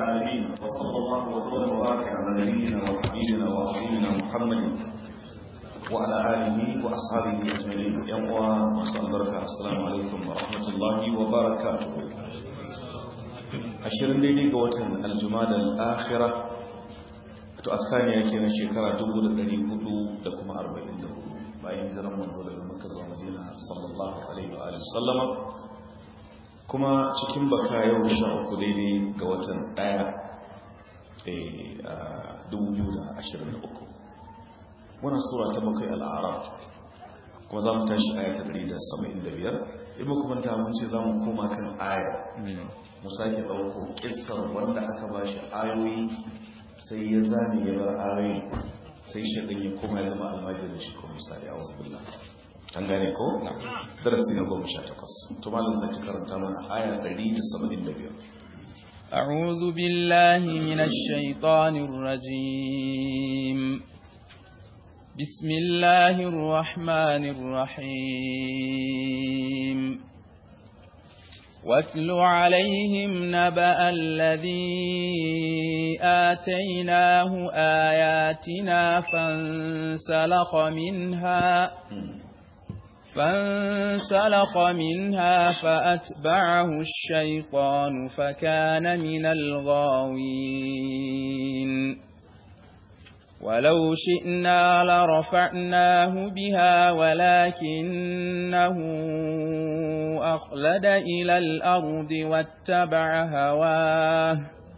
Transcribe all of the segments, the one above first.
العالمين وصلى الله وسلم وبارك على نبينا وحبيبنا وعظيمنا محمد وعلى آله وأصحابه أجمعين. يوم وصل بركة. السلام عليكم ورحمة الله وبركاته. أشيرن ديدي قوتن الجمادى الآخرة الثانية كان شكرا دبو لدري هدو لكم 44 bayan hijiran manzo daga Makka zuwa Madina sallallahu alaihi wa alihi sallama, kuma cikin baka yau 13 daidai ga watan 2023 wannan sura ta bakwai al-A'raf, kuma za mu tashi aya ta 175. ibo kuma ta mun ce za mu koma kan aya mu sake dauko kissar wanda aka bashi ayoyi sai ya zame ya bar ayoyi, sai shaɗin ya koma ya zama almajirin shi ko misali a wasu billah. An gane ko? darasi na 18. to malam zaki karanta mana aya 175. أعوذ بالله من الشيطان الرجيم. بسم الله الرحمن الرحيم. واتل عليهم نبأ الذي آتيناه آياتنا فانسلخ منها فأتبعه الشيطان فكان من الغاوين. ولو شئنا لرفعناه بها ولكنه أخلد إلى الأرض واتبع هواه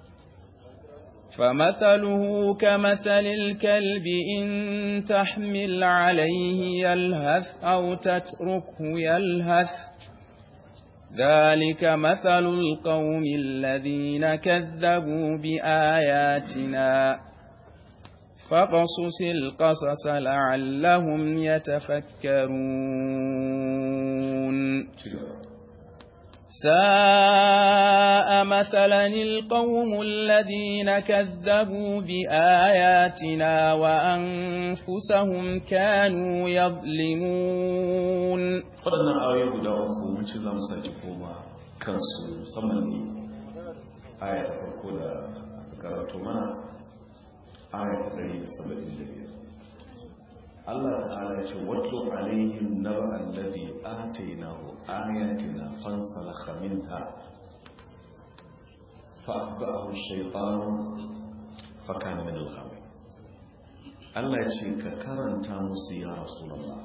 فمثله كمثل الكلب إن تحمل عليه يلهث أو تتركه يلهث ذلك مثل القوم الذين كذبوا بآياتنا فقصص القصص لعلهم يتفكرون. ساء مثلا القوم الذين كذبوا بآياتنا وأنفسهم كانوا يظلمون. waɗannan ayoyi guda uku mun ci za mu sake koma kansu, musamman ne aya ta farko da karatu mana aya ta 175. Allah ta'ala ya ce watlu alaihim naba allazi atainahu ayatina fansalakha minha fa'atba'ahu ash-shaytanu fakana min al-ghawin. Allah ya ce ka karanta musu ya rasulullah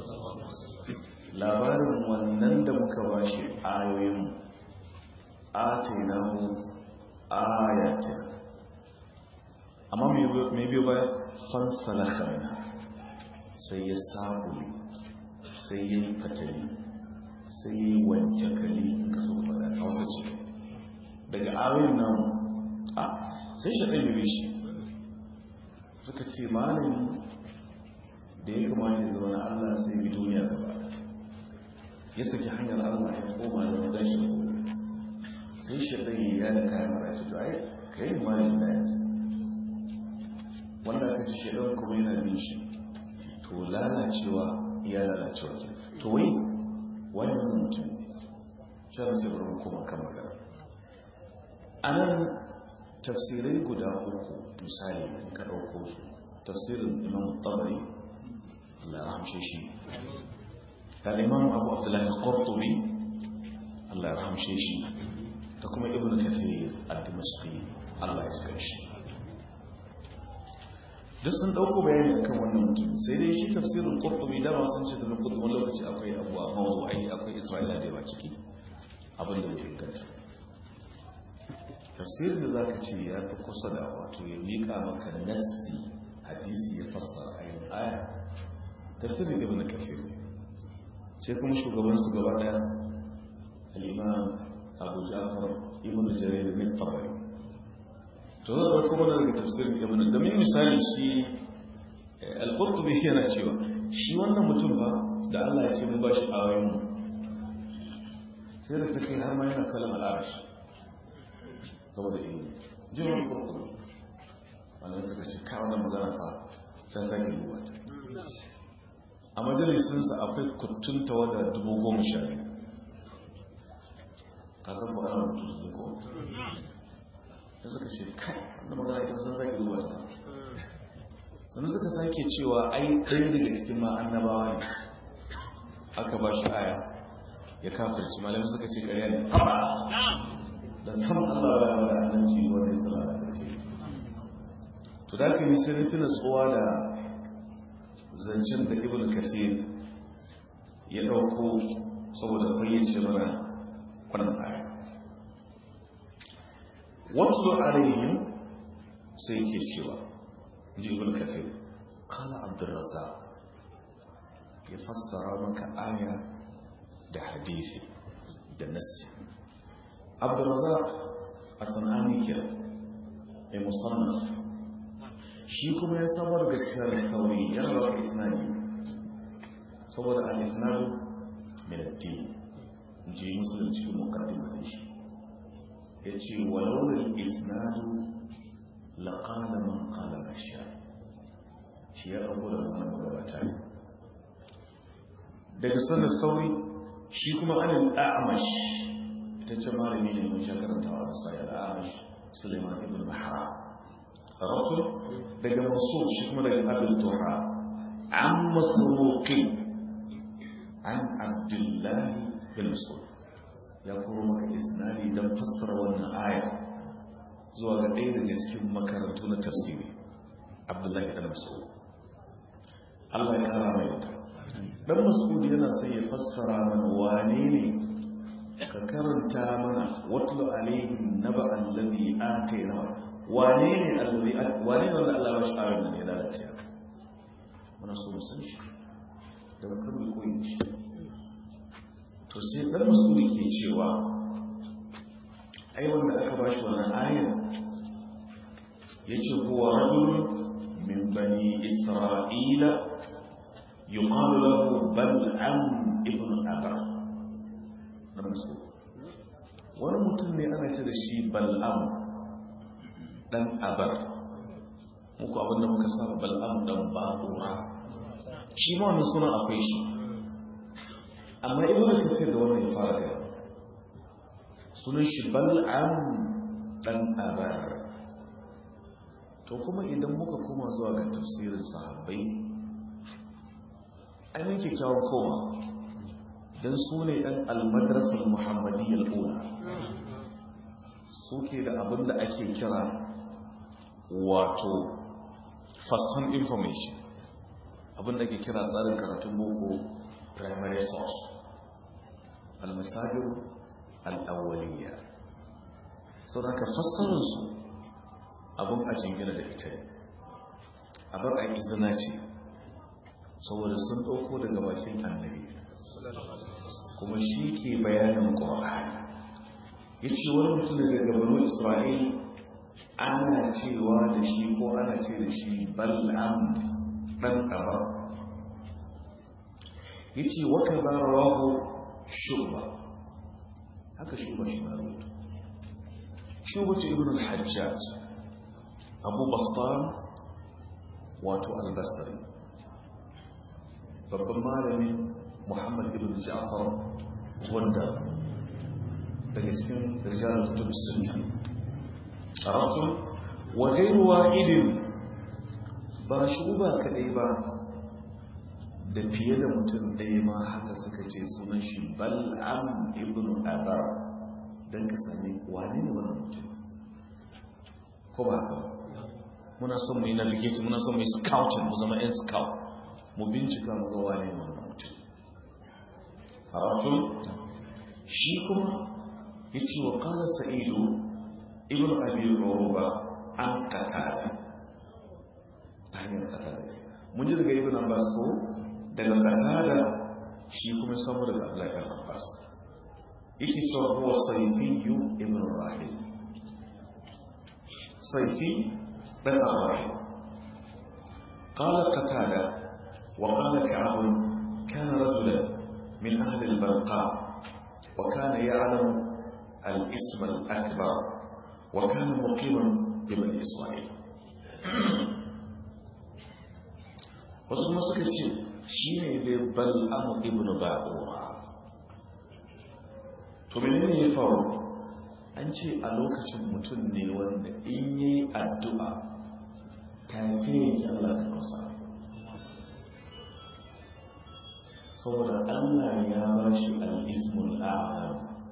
labarin wannan da muka bashi ayoyin atainahu ayatina, amma me biyo baya fansalakha minha, sai ya sabu, sai ya yi fatali, sai ya yi wancakali ka so faɗa a wasu ce daga ayoyin nan sai shaɗin yi shi suka ce malami da ya kamata ya zama na Allah sai bi duniya gaba ya saki hanyar Allah ya koma da wadda shi sai shaɗin ya da kayan mara ce to ai ka yi malami na yanzu wanda aka ci shaɗin kuma yana bin shi to lalacewa ya lalacewa ke to wai wani mutum shan sai bari kuma kan magana. A nan tafsirai guda uku misali in ka ɗauko su, tafsirin Imam Tabari Allah ya rahamshe shi, da Imam Abu Abdullahi Qurtubi Allah ya rahamshe shi, da kuma Ibn Kathir ad-Dimashqi Allah ya jika shi, duk sun dauko bayani akan wannan mutum. Sai dai shi tafsirin Qurtubi da ba sun ce da Qurtubi wani lokaci akwai abuwa mawdu'i, akwai Isra'ila da ba ciki abin da bai inganta. Tafsirin da zaka ce ya fi kusa da wato ya mika maka nassi hadisi ya fassara ayin aya, tafsirin Ibn Kathir. Sai kuma shugaban su gaba daya al-Imam Abu Ja'far Ibn Jarir al-Tabari. to zai kuma daga tafsirin Ibn, da min misali shi al-Qurtubi yana cewa shi wannan mutum ba da Allah ya ce mun bashi ayoyin mu, sai da take har ma yana kallon al-arsh saboda ilimi. Jirin Qurtubi wannan suka ce ka wannan magana fa sai sake duba ta. A majalisin sa akwai kuttunta wanda 10,000 ka san ba ana mutum ko sai suka ce kai wannan magana ita san zaki ruwa ta sannan suka sake cewa ai ɗaya daga cikin ma annabawa ne aka ba shi aya ya kafirci malamai suka ce ƙarya ne dan san Allah ya ba da annabci wanda ya tsara da ce to da kai sai tuna tsuwa da zancen da Ibn Kathir ya dauko saboda fayyace mana wannan aya watlu alaihim sai ke cewa ji Ibn Kathir qala Abdul Razzaq ya fassara maka aya da hadisi da nassi Abdul Razzaq as-Sanani ke ai musannaf shi kuma ya samar gaskiyar sauri ya rawa isnadi saboda al-isnadu min ad-din ji muslim cikin muqaddimar shi yace walau al-isnadu laqala man qala masha shi ya rabu da wannan gabata daga sanar sauri shi kuma anil a'mash ita ce malami ne mun shakaranta wa sai al-a'mash Sulaiman ibn Bahra rasul daga mansur shi kuma daga abul tuha an masruqi an Abdullah bin Mas'ud ya koro maka isnadi dan fassara wannan aya zuwa ga ɗaya daga cikin makarantu na tafsiri Abdullah bin Mas'ud Allah ya kara mai wuta dan Mas'ud yana sai ya fassara mana wane ne ka karanta mana watlu alaihim naba alladhi atayna wane ne alladhi wane ne wanda Allah ya shi ayoyin ne lalace haka muna so mu san shi da kan mu koyi shi to sai dan Mas'ud ke cewa ai wanda aka bashi wannan ayar yace huwa rajulun min bani isra'ila يقال له بلعم ابن أبر wani mutum ne ana ce da shi bal'am dan abar muku abinda muka saba bal'am dan ba'ura shi ma wani sunan akwai shi amma ibn kathir da wannan ya fara gaya sunan shi bal'am dan abar to kuma idan muka koma zuwa ga tafsirin sahabbai an yi kyakkyawan koma don su ne ɗan almadrasar muhammadiyyar ula suke da abin da ake kira wato first hand information abin da ake kira tsarin karatun boko primary source almasajir al'awwaliya sau da ka fassararsu abin a jingina da ita abin a izina ce saboda sun ɗauko daga bakin annabi kuma shi ke bayanin ƙwa'ani ya ce wani mutum daga gabanin isra'il ana cewa da shi ko ana ce da shi bal'am ɗan ɗaba ya ce waka barawahu shuba haka shuba shi na rubutu shuba ce ibn al-hajjaj abu bastan wato al-basri babban malami Muhammad ibn Ja'far wanda daga cikin rijalul kutub as-sittah arabtu wa ghayru wahidin ba shuba kadai ba da fiye da mutum ɗaya ma haka suka ce sunan shi bal'am ibn abar dan ka sani wani ne wannan mutum ko ba haka muna son mu yi navigate muna son mu yi scouting mu zama yan scout mu bincika mu ga wane wannan mutum arafun shi kuma yace wa qala sa'idu ibn abi uruba an qatada hanyar qatada mun ji daga ibn abbas ko daga qatada shi kuma samu daga abdullahi ibn abbas yake cewa huwa sayfi ibn rahil sayfi ibn rahil qala qatada وقال كعب كان رجلا من أهل البلقاء وكان يعلم الاسم الأكبر وكان مقيما ببني إسرائيل wasu kuma suka ce shi ne dai bal'amu ibn ba'ura to menene ya faru an ce a lokacin mutum ne wanda in yi addu'a ta fi yake Allah da kusa saboda Allah ya ba shi al'ismul a'am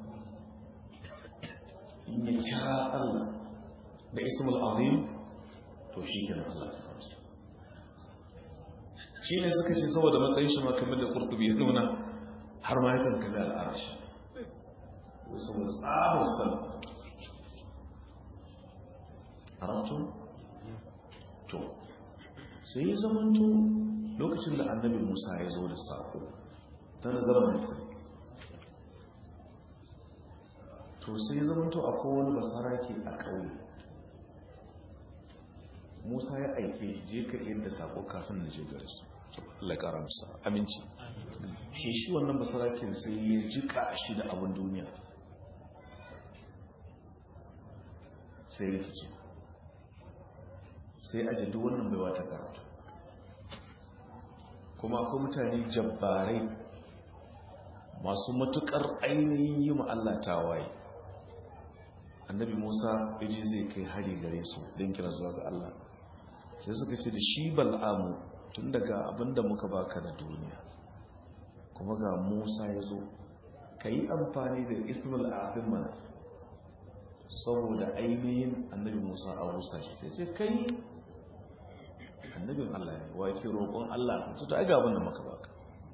in ya kira Allah da ismul azim to shi ke nan Allah ta amsa shi ne suka ce saboda matsayin shi makamar da Qurtubi ya nuna har ma yakan kaza al'arashi saboda tsabar san arabtun to sai ya zamanto lokacin da annabi Musa ya zo da sako ta nazarar Misri to sai ya zamanto akwai wani basarake a ƙauye Musa ya aike je ka yadda sako kafin na je gare su Allah ƙara musa aminci shi wannan basarakin sai ya jika shi da abin duniya sai ya fice sai aje duk wannan baiwa ta karatu kuma akwai mutane jabbarai masu matukar ainihin yi Allah tawaye annabi Musa yaje zai kai hari gare su don kira zuwa ga Allah sai suka ce da shi Bal'amu tun daga abinda muka baka da duniya kuma ga Musa ya zo ka yi amfani da ismul azim mana saboda ainihin annabi Musa a rusa shi sai ce kai annabin Allah ne wa ke roƙon Allah to ta ga abin da maka baka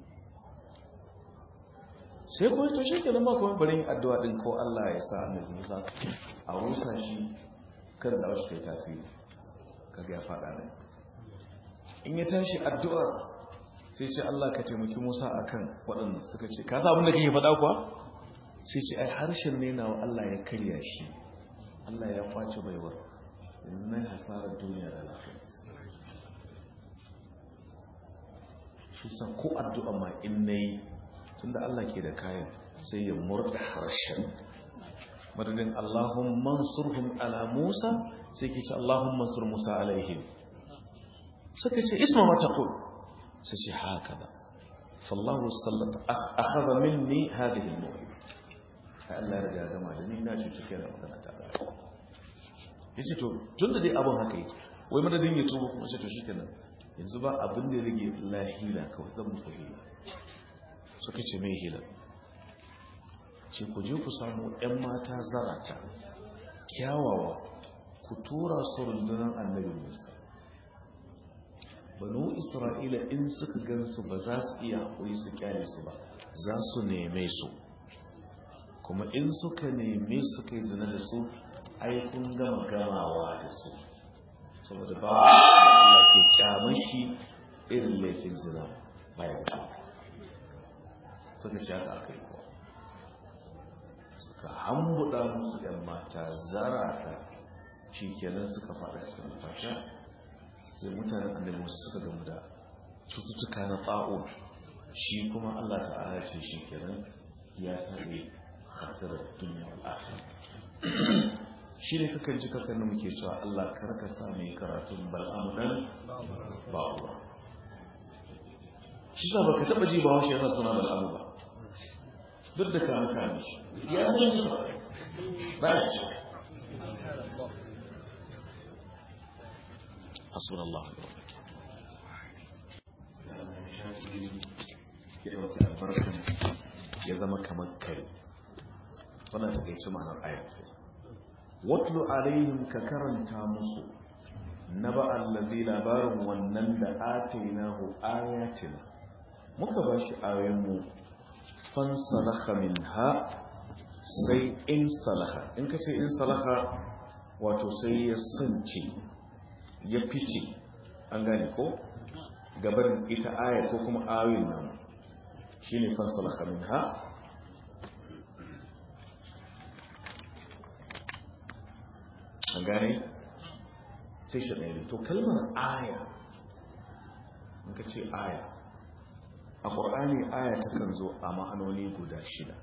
sai ko to shi kenan ma kuma bari addu'a din ko Allah ya sa annabi Musa a rusa shi kar da wasu kai tasiri kaga ya fada ne in ya tashi addu'ar sai ce Allah ka taimaki Musa akan waɗanda suka ce ka sa abin da kake faɗa kuwa sai ce ai harshen ne nawa Allah ya karya shi Allah ya kwace baiwar yanzu nan hasarar duniya da lafiya shi sa ko addu'a ma in nayi tunda Allah ke da kayan sai ya murda harshen madadin Allahumma ansurhum ala Musa sai ke ce Allahumma ansur Musa alaihim suka ce isma ma taqul sai ce haka fallahu sallat akhadha minni hadhihi al-mu'min Allah ya riga gama da ni na cuci kai da magana ta yace to tunda dai abun haka yake wai madadin ya tuba kuma ce to shikenan yanzu ba abin da ya rage lahila kawai zan muku hila suka ce mai hila ce ku je ku samu 'yan mata zarata kyawawa ku tura su rundunar annabi Musa banu Isra'ila in suka gansu ba za su iya haƙuri su kyale su ba za su neme su kuma in suka neme su kai zina da su ai kun gama gamawa da su saboda ba Allah ke kyamar shi irin laifin zina baya ga suka ci haka aka yi kuwa suka hambuɗa musu ‘yan mata zarata shi kenan suka faɗa cikin fasha sai mutanen annabi musu suka gamu da cututtuka na tsa'o shi kuma Allah ta'ala ce shi kenan ya tare hasirar duniya al'afir shi ne kakan ji kakan da muke cewa Allah karka sa mai karatun bal'amunan ba'uwa shi sa baka taɓa ji ba washe yana suna bal'amu ba duk da kama kame shi ya zai ba ya ce حسبنا الله ونعم الوكيل ya zama kamar kare wannan takeice ma'anar ayat watlu alaihim ka karanta musu naba allazi labarin wannan da atainahu ayatina muka bashi ayoyin mu fansalakha minha sai in salaha in kace in salaha wato sai ya sance ya fice an gane ko gaban ita aya ko kuma ayoyin nan shine fansalakha minha an gane sai shi ɗaya to kalmar aya in ka ce aya a ƙwar'ani aya takan zo a ma'anoni guda 6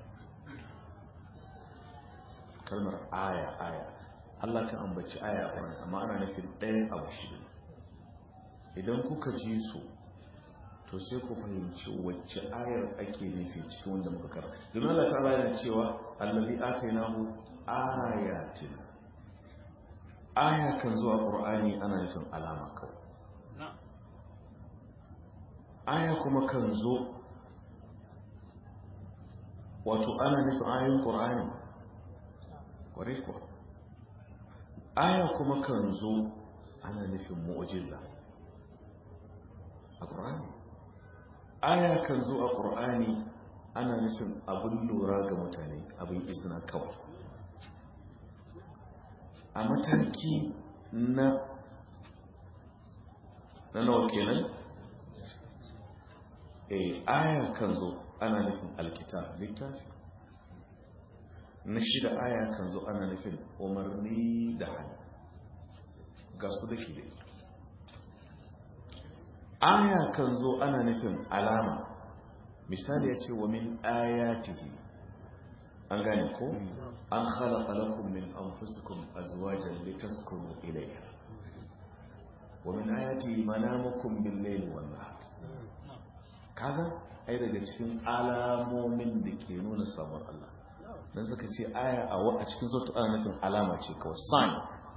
kalmar aya Allah kan ambaci aya a ƙwar'ani amma ana nufin ɗayan abu 6 idan kuka ji su to sai ku fahimci wacce ayar ake nufi cikin wanda muka karanta domin Allah ta'ala yana cewa allazi atainahu ayatina. Aya kan zuwa ƙur'ani ana nufin alama kawai. Aya kuma kan zo wato ana nufin ayoyin ƙur'ani ƙwarai kuwa. Aya kuma kan zo ana nufin mu'jiza a ƙur'ani. Aya kan zo a ƙur'ani ana nufin abin lura ga mutane, abin izina kawai. A mataki na nawa kenan? Aya kan zo ana nufin alkitab, littafi. Na shida aya kan zo ana nufin umarni da hannu. Ga su da ke. Aya kan zo ana nufin alama. Misali ya ce wa min ayatihi, an gane ko? An khalaqa lakum min anfusikum azwajan litaskunu ilayha. Wa min ayatihi manamukum bil-layli wan-nahar. Kaga ai daga cikin alamomin da ke nuna samuwar Allah. Dan suka ce aya a cikin sautu ana nufin alama ce kawai, sign.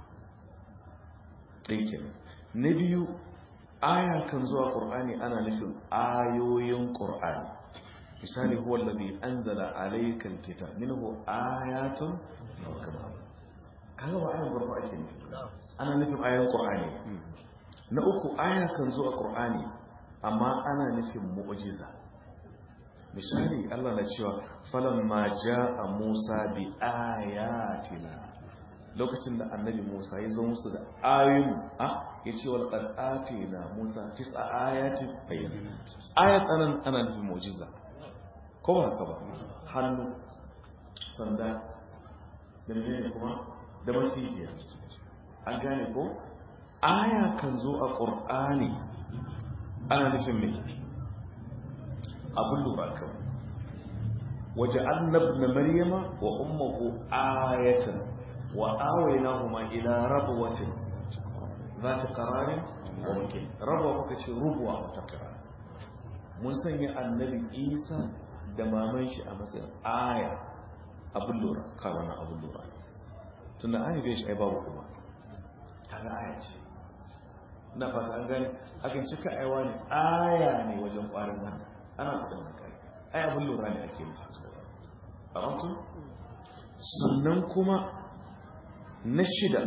Ɗaya. Na biyu, aya kan zuwa Qur'ani ana nufin ayoyin Qur'ani. Misali huwa alladhi anzala alayka alkitab minhu ayatun muhkamat. Kaga ba ayan Qur'ani ake nufi. Ana nufin ayoyin Qur'ani. Na uku, aya kan zuwa Qur'ani amma ana nufin mu'jiza. Misali Allah na cewa falamma jaa Musa bi ayatina, lokacin da annabi Musa ya zo musu da ayoyin yace wal qad atina Musa 9 ayatin bayyinat. Ayat ana nufin mu'jiza ko ba haka ba? Hannu, sanda, da menene kuma da masijiya. An gane ko? Aya kan zo a Qur'ani ana nufin mai abin lura kawai. وجعلنا ابن مريم وأمه آية وآويناهما إلى ربوة ذات قرار ومكين. ربوة كتير ربوة متقرار. mun sanya annabi Isa da maman shi a matsayin aya abin lura, kawana abin lura. Tunda aya bai shi ai babu kuma. Kaga aya ce. Na fata an gane, akan cika aiwa ne aya ne wajen ƙwarin nan. Ana faɗin da kai. Ai abin lura ne ake nufi sai. A wato? Sannan kuma na shida,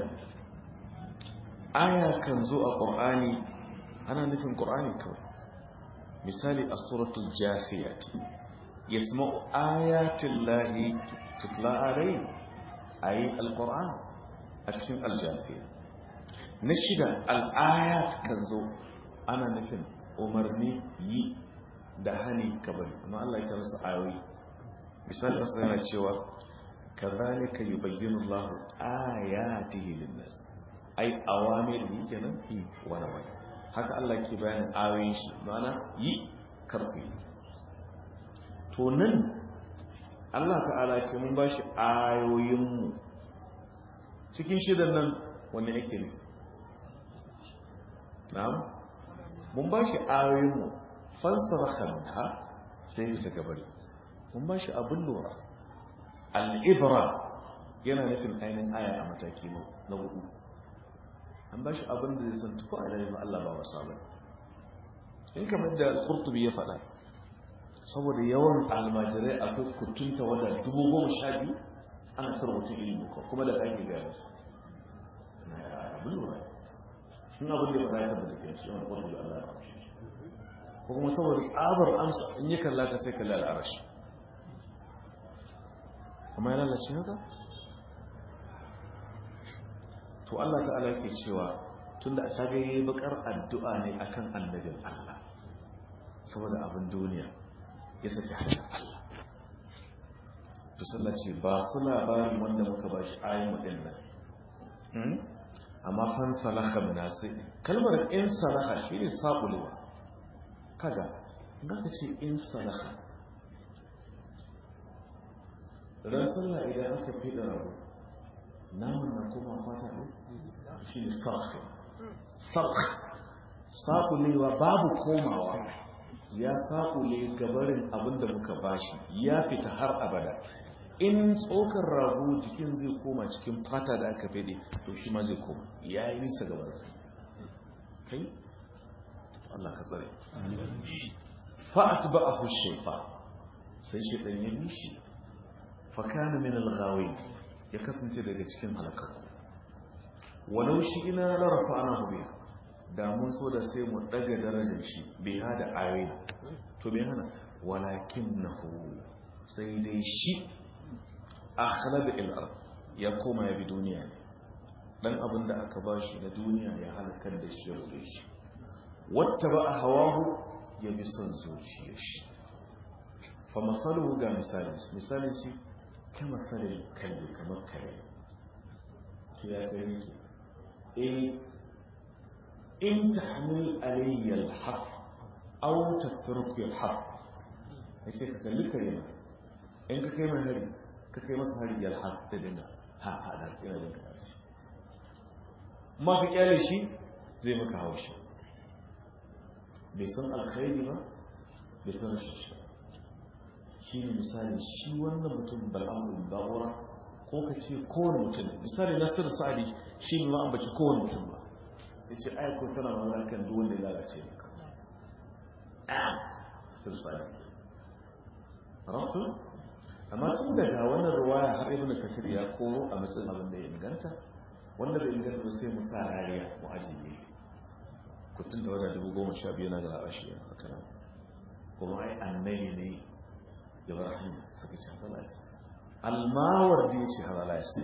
aya kan zo a Qur'ani ana nufin Qur'ani kawai. Misali a suratul Jafiyat, yasma'u ayatin lahi tutla alayhi, ayi al-Qur'an a cikin al-Jafiyat. Na shida, al-ayat kan zo ana nufin umarni yi da hani kabari, amma Allah ya kira su ayoyi. Misali Allah yana cewa kadhalika yubayyinu Allahu ayatihi lin-nas, ai awamirihi kenan wa nawahi. Haka Allah ke bayanin ayoyin shi, ma'ana yi karfi. To nan Allah ta'ala ce mun bashi ayoyinmu. Cikin shidan nan wanne yake nufi? Na'am, mun bashi ayoyinmu, fansarha minha sai ta gabari. Mun bashi abin lura. Al-ibra yana nufin ainihin aya a mataki na hudu. An ba shi abin da zai san tuko a ilayen Allah ba wasa ba. In kamar da Al-Qurtubi ya faɗa, saboda yawan almajirai akwai kutunta wadda 12,000 ana sarwacin ilimin kuma da ƙage gaya su. Na abin lura. Sun abin da ya faɗa ya tabbata ke shi yawan Qurtubi Allah ba shi. Ko kuma saboda tsabar amsa in yi kalla ka sai kalla al'arashi. Kuma ya lalace haka? To Allah ta'ala ke cewa tunda ta ga yayi bakar addu'a ne akan annabin Allah saboda abin duniya ya saki hanyar Allah. To sallah ce ba su labarin wanda muka bashi ayin din nan. Amma fan salaha binasi, kalmar in salaha shine sabulewa. Kaga ga ce in salaha. Ran sallah idan aka fida rabu namun na koma fata ne shi ne sarki saƙulewa babu komawa, ya saƙule gabarin abinda muka bashi ya fita har abada. in tsokar rago jikin zai koma cikin fata da aka fede to shi ma zai koma ya yi nisa gaba da kai Allah ka tsare fa'at ba'ahu shaytan sai shaytan ya bi shi fa kana min al-ghawin ya kasance daga cikin halakku walau shi ina la rafa'nahu biha da mun so da sai mu daga darajar shi bai hada ayoyi to bai hana walakinnahu sai dai shi akhlada al-ard ya koma ya bi duniya ne dan abinda aka bashi na duniya ya halakar da shi ya rufe shi wattaba hawahu ya bi son zuciyar shi fa masaluhu ga misalin shi kama sanin kalbi kamar kare to ya gani ki in tahmil alayya al-haf aw tatruku al-haf yace ka kalli kare in ka kai mai hari ka kai masa hari ya al-haf da dinga ha da ina jin ka ma ka kyale shi zai maka haushi bai san alkhairi ba bai san shi shi ne misali shi wannan mutum bal'amun ba'ura ko ka ce kowane mutum misali nasir sa'adi shi ne ma an baci kowane mutum ba ya ce aiko tana mara kan duk wanda ya lalace ne nasir sa'adi rafu amma tun daga wannan ruwaya har ibn kafir ya koro a matsayin abin da ya inganta wanda bai inganta ba sai mu sa rariya mu ajiye kutun da wadda 12,000 na da rashi a kanan kuma ai annabi ne ya bar hanya suka ci halalasi almawar da ya ce halalasi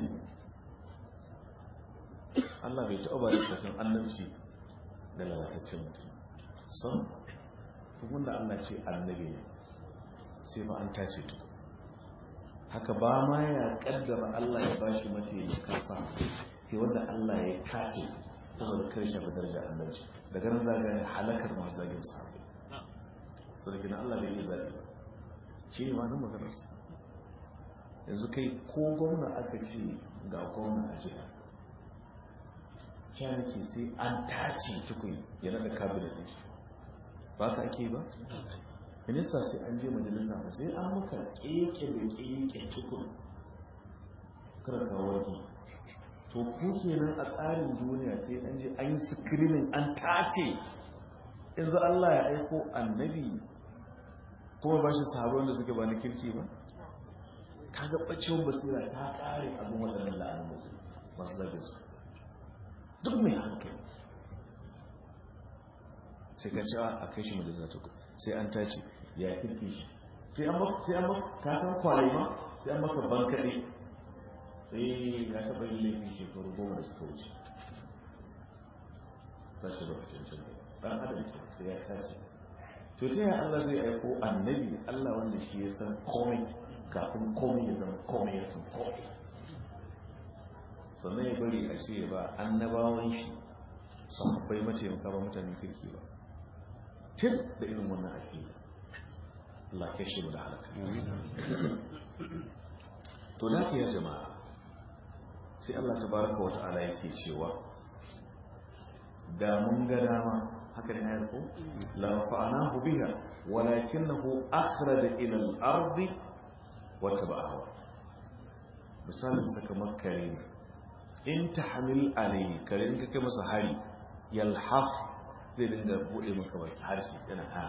Allah bai taɓa da kutun annabci da lalataccen mutum son tukun da Allah ce annabi ne sai ba an tace tukun haka ba ma ya kaddara Allah ya bashi mataimakansa sai wanda Allah ya tace saboda kai shafi daraja annabci daga nan zaga halakar masu zagin sahabi to da kina Allah bai yi zabi shi ne ma nan maganar sa yanzu kai ko gwamna aka ce ga gwamna a jiha kyan ke sai an tace tukun ya nada kabinet ne ba ka ake ba minista sai an je majalisa ba sai an maka keke da keke tukun karka wani to ku kenan a tsarin duniya sai an je an yi screening an tace yanzu Allah ya aiko annabi kuma ba shi sahabban da suke ba na kirki ba kaga bacewar basira ta kare abin waɗannan la'anin mutum masu zagin su duk mai hankali sai ka ci a kai shi majalisa tukun sai an tace ya kirki shi sai an maka kasan kwale ma sai an maka bankaɗe sai ya taɓa yin laifin shekaru 10 da suka wuce ba shi lokacin can ɗan adam ke sai ya tace to ta yaya Allah zai aiko annabi Allah wanda shi ya san komai kafin komai ya zama komai ya san komai sannan ya bari a ce ba annabawan shi sahabbai mataimaka ba mutanen kirki ba tun da irin wannan ake Allah ya shi da halaka to lafiya jama'a sai Allah tabaraka wa ta'ala yake cewa da mun ga dama haka ne ayar ko la fa'anahu biha walakinahu akhraja ila al-ardi wa tabaha misalin saka makkare in tahmil alayhi kare in kake masa hari yalhaf zai dinga bude maka baki harshe yana ha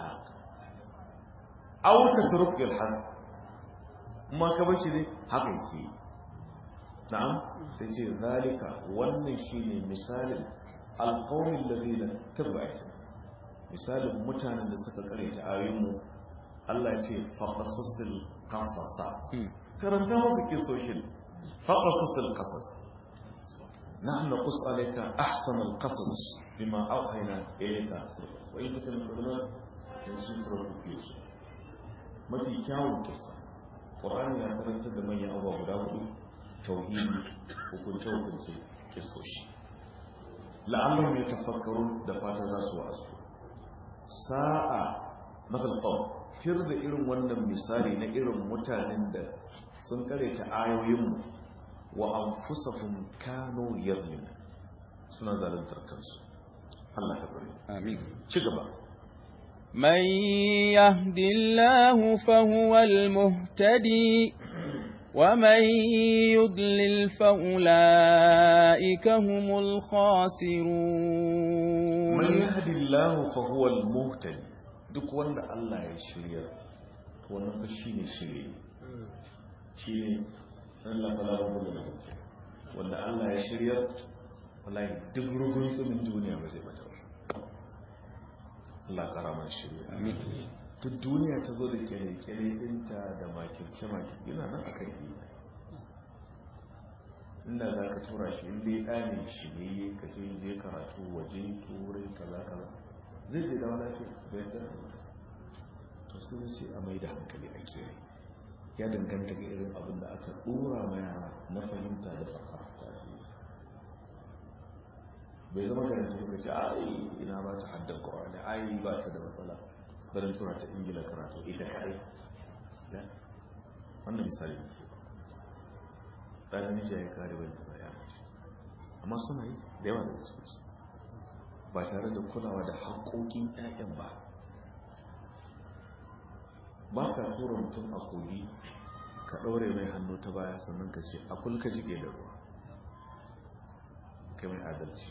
aw tatruk yalhaf ma ka bace ne haka yake na'am sai ce zalika wannan shine misalin alqawmin ladina tabi'at misalin mutanen da suka karanta ayoyinmu Allah ya ce faqasasil qasasa karanta musu kisoshin faqasasil qasas nahnu naqus alayka ahsana alqasas bima awhayna ilayka wa in kuntum ulama yusufru yusuf mafi kyawun kisa Qur'ani ya karanta da manyan abubuwa guda hudu tauhidi hukunce kisoshi la'allahum yatafakkarun da fata za su wa'azu sa'a masal qaw tir da irin wannan misali na irin mutanen da sun kareta ayoyin wa anfusahum kanu yadhlimun suna zaluntar kansu Allah ka tsare amin ci gaba من يهد الله فهو المهتدي ومن يضلل فأولئك هم الخاسرون من يهدي الله فهو المهتدي duk wanda Allah ya shirya wannan ba shine shirye shine Allah fala rubuta wanda Allah ya shirya wallahi duk rugun tsumin duniya ba zai bata Allah karama shirya amin duk duniya ta zo da kere-kere dinta da makirce-makirce yana nan akan imani inda za ka tura shi inda ya ɗane shi ne ka je karatu waje turai kaza-kaza zai je da wani lafiya bayan da to sun ce a mai da hankali a kere ya danganta ga irin abin da aka ɗora ma yara na fahimta da fahimta bai zama garanti ba ce ai ina ba ta haddan ƙwararri ai ba ta da matsala barin tura ta ingila karatu ita kaɗai wannan misali ne ɗan namiji ya kare wani ba ya mace amma suna yi da yawa da wasu ba tare da kulawa da haƙoƙin 'ya'yan ba ba ka tura mutum a kogi ka ɗaure mai hannu ta baya sannan ka ce a kulka jike da ruwa kai mai adalci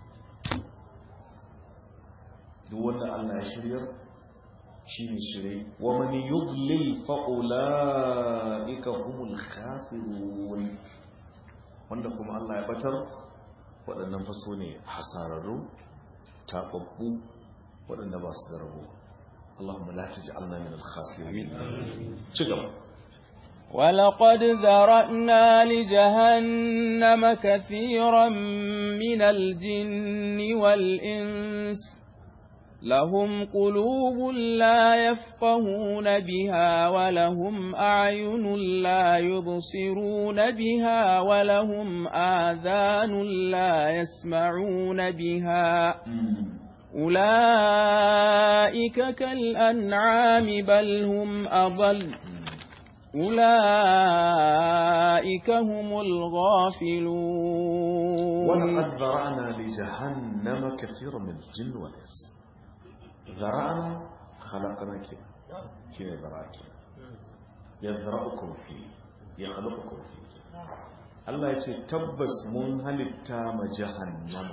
duk wanda Allah ya shiryar shi ne shirai wa mani yudlil fa'ula'ika humul khasirun wanda kuma Allah ya batar waɗannan faso ne hasararru taɓaɓɓu waɗanda ba su da rabo Allahumma la taj'alna min al-khasirin ci gaba ولقد ذرأنا لجهنم كثيرا من الجن والإنس لهم قلوب لا يفقهون بها ولهم أعين لا يبصرون بها ولهم آذان لا يسمعون بها أولئك كالأنعام بل هم أضل أولئك هم الغافلون ولقد ذرأنا لجهنم كثيرا من الجن والإنس ذرأنا خلقنا كده ذرأك يذرأكم فيه يخلقكم فيه الله يقول تبس منهلتا مجهنم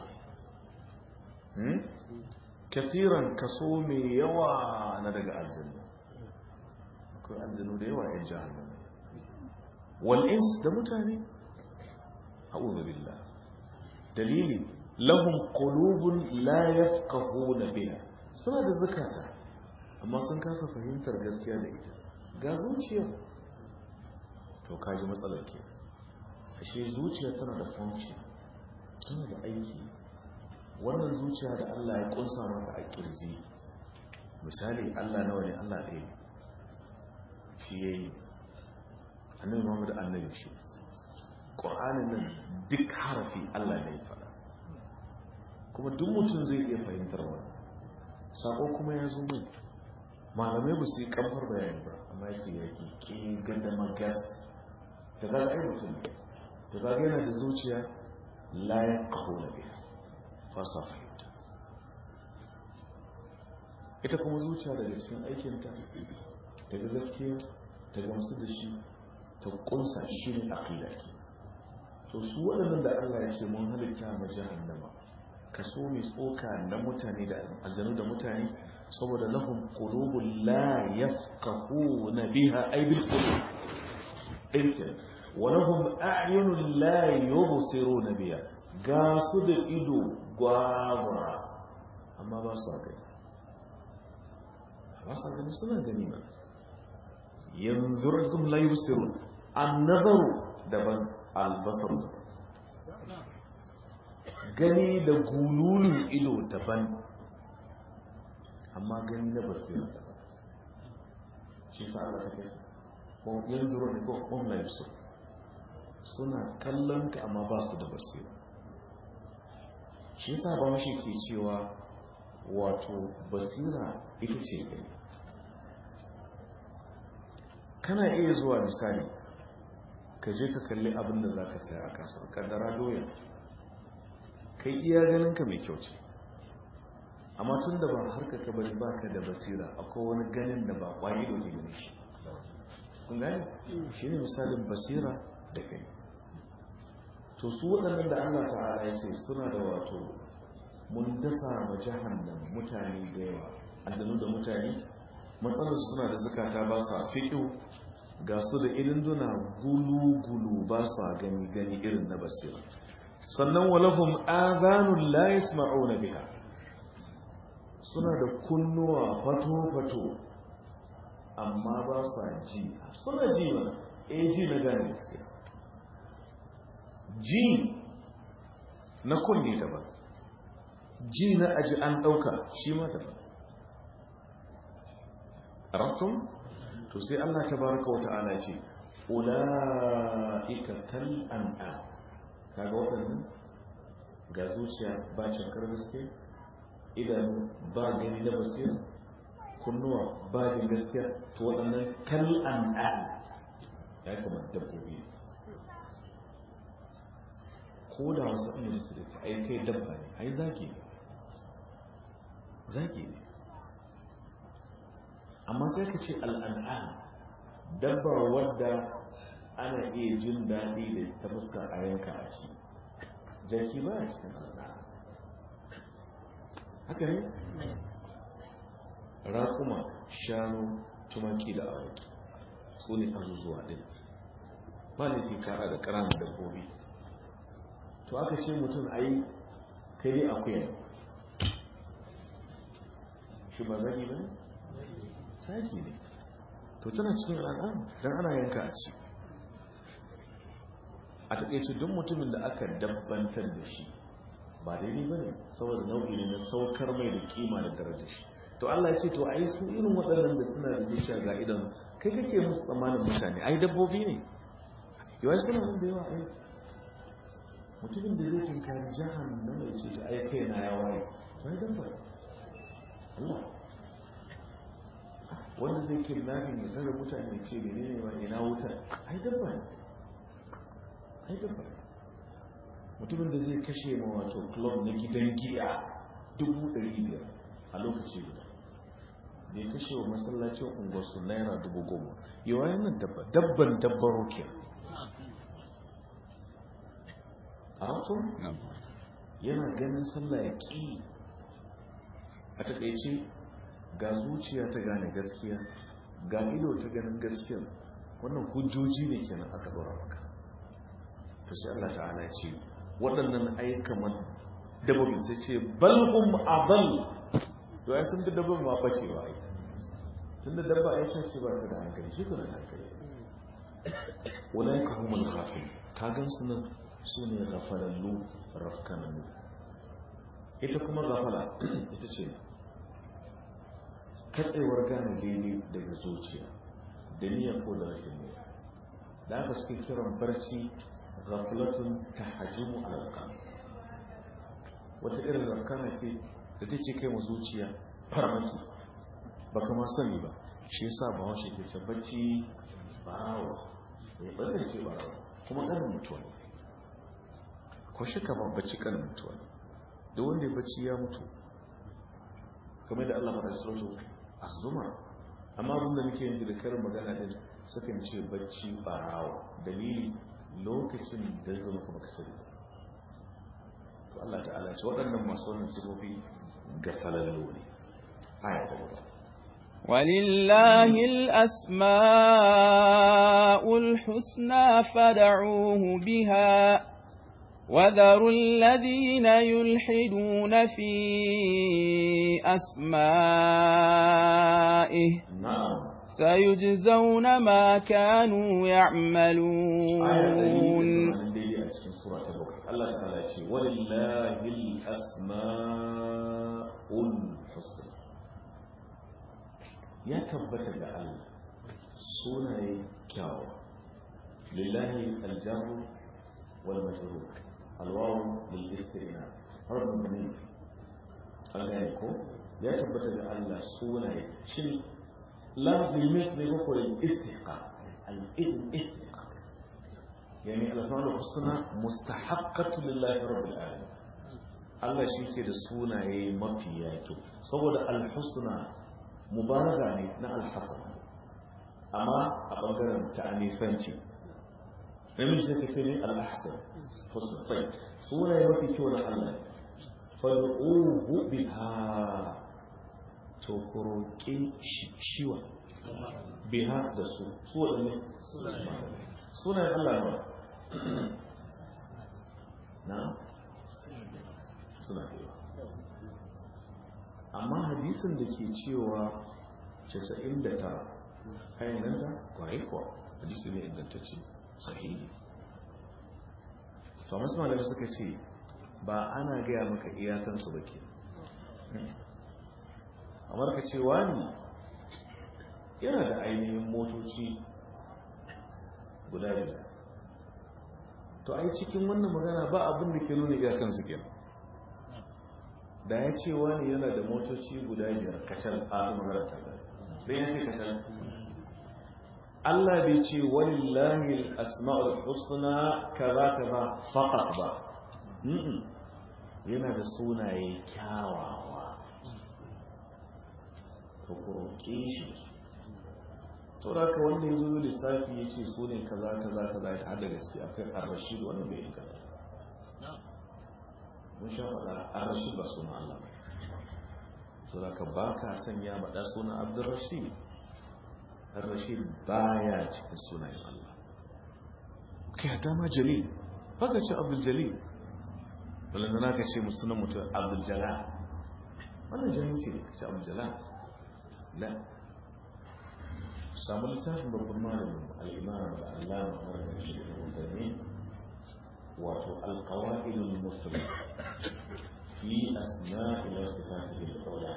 كثيرا كصومي يوى ندق الجنة كو الجنة يوى جهنم والإنس دمتاني أعوذ بالله دليلي لهم قلوب لا يفقهون بها suna da zakata amma sun kasa fahimtar gaskiya da ita ga zuciya to kaji matsalar ke ashe zuciya tana da function tana da aiki wannan zuciya da Allah ya kunsa maka a kirji misali Allah nawa ne Allah ɗaya ne shi yayi annabi Muhammad annabi shi Qur'anin nan duk harafi Allah ne ya faɗa kuma duk mutum zai iya fahimtar wannan sako kuma ya zo mai malamai ba su yi kamfar bayani ba amma ya ce yaki ke ganda magas da ga ai mutum ne da ga yana da zuciya la ya kaho na biya fasa fahimta ita kuma zuciya daga cikin aikinta daga gaskiya ta gamsu da shi ta kunsa shi ne aqida ke to su waɗannan da Allah ya ce mun halitta ma jahannama kaso mai tsoka na mutane da aljanu da mutane saboda lahum qulubun la yafqahuna biha ay bil qulub dinka wa lahum a'yunun la yubsiruna biha ga su da ido gwagwara amma ba su gani ba su gani suna gani ba yanzurukum la yubsirun an-nazaru daban al-basar gani da gululun ido daban amma gani na basira daban shi sa Allah ta kai ko yanzu ne ko online su suna kallon ka amma ba su da basira shi sa ba shi ke cewa wato basira ita ce gani kana iya zuwa misali ka je ka kalli abin da za ka saya a kasuwa kaddara doya kai iya ganin ka mai kyau ce amma tun da ba harka ka bari baka da basira akwai wani ganin da ba kwayi da ke gani shi kun gane shine misalin basira da kai to su waɗannan da Allah ta'ala ya ce suna da wato mun dasa ma jahannam mutane da yawa aljanu da mutane matsalar suna da zakata ba sa fiƙo ga su da irin duna gulu-gulu ba sa gani irin na basira sannan walahum adhanun la yasma'una biha suna da kunnuwa fato-fato amma ba sa ji suna ji ba ji na gane gaskiya ji na kunne daban ji na aji an ɗauka shi ma daban arafton to sai Allah tabaraka wata'ala ce ula'ika kal an'am kaga waɗannan ga zuciya ba cankar gaske idanu ba gani na basira kunnuwa ba jin gaskiya to waɗannan kal an'am ya kamar dabbobi ko da wasu ɗin da su da ai kai dabba ne ai zaki ne amma sai ka ce al'an'am dabba wadda ana iya jin daɗi da ta fuska a yanka a ci jaki ba a cikin al'an'am haka ne raƙuma shanu tumaki da awaki su ne azuzuwa ɗin ba ne fi kara da ƙaramin dabbobi to aka ce mutum a yi kai ne akuya shi ba zagi ba ne saki ne to tana cikin al'adun don ana yanka a ci a taƙaice duk mutumin da aka dabbantar da shi ba daidai ba ne saboda nau'i ne na saukar mai da kima da daraja shi to Allah ya ce to ai su irin waɗannan da suna da zuciya ga idan kai kake musu tsammanin mutane ai dabbobi ne yawa suna nan da yawa ai mutumin da zai tinkari jahannama ya ce ta ai kai na ya waye to ai dabba Allah wanda zai kidnapping ya tare mutane ce menene ma ina wuta ai dabba ne mutumin da zai kashe ma wato club na gidan giya 500,000 a lokaci guda da ya kashe wa masallacin unguwarsu naira 10,000 yawa yanar dabban dabbaro ke a wato yana ganin sallah ya ƙi a taƙaice ga zuciya ta gane gaskiya ga ido ta ganin gaskiya wannan hujjoji ne kenan aka dora maka to sai Allah ta'ala ya ce waɗannan ayyukan dabbobin sai ce balhum abal to ya sun da dabbobin ma bacewa ai tunda dabba ayyukan ce ba ta da hankali shi kuma hankali ulaika humul ghafil ka gan su nan su ne ghafalallu rafkananu ita kuma ghafala ita ce katsewar gane daidai daga zuciya da niyya ko da rashin niyya da aka suke kiran barci ghaflatun tahajjumu al-qalb wata irin rafkana ce da take kai mu zuciya farmaki baka ma sani ba shi yasa ba wa shi ke bacci barawo ya bada ce barawo kuma ɗan mutuwa ko shi ka ba bacci kan mutuwa da wanda ya bacci ya mutu kamar da Allah faɗa suratu az-zumar amma abin da muke yin da karin magana din sukan ce bacci barawo dalili lokacin da zama kuma kasari to Allah ta'ala ce waɗannan masu wannan sifofi ga falallo ne aya ta gaba ولله الأسماء الحسنى فدعوه بها وذروا الذين يلحدون في أسمائه سيجزون ما كانوا يعملون الله تعالى ولله الأسماء الحسنى يا تبت الله سنة كاو لله الجر والمجرور الواو للاستئناف رب منين أغانيكو يا تبت الله سنة شنو لفظ المثل هو الاستحقاق الاستحقاق يعني الأسماء الحسنى مستحقة لله رب العالمين Allah shi ke da sunaye mafi yake saboda alhusna mubalaga ne na alhasan amma a ɓangaren ta'anifanci namiji sai ka ce ne al-ahsan husna tayyib sunaye mafi kyau na Allah fad'uhu biha to ku roƙi shiwa biha da su waɗanne sunayen Allah ne na suna da yawa amma hadisin da ke cewa 99 kayan ganta kwarai kuwa hadisi ne ingantacce sahihi to masu malamai suka ce ba ana gaya maka iyakansu ba ke amma ka ce wani yana da ainihin motoci guda biyar to ai cikin wannan magana ba abin da ke nuna iyakansu ke da ya ce wani yana da motoci guda biyar kacal a magana ta da ya ce kacal Allah bai ce walillahi al-asma'ul husna kaza kaza faqat ba yana da sunaye kyawawa to ku roƙe shi to da ka wanda yazo lissafi yace su ne kaza kaza kaza ta hada gaskiya akai ar-rashid wannan bai inganta mun sha faɗa ar-rashid ba sunan Allah ba to da ka baka sanya mada sunan Abdurrashid ar-rashid baya cikin sunayen Allah kai hata ma jalil baka ce Abdul Jalil balanda naka ce musunan mutum Abdul Jalal wannan jahilci ne kace Abdul Jalal la samu littafin babban malamin al-imam al-allama Umar bin Rashid al-Uthaymin wato al-qawaid al-mufrad fi asma' ila sifatihi al-ula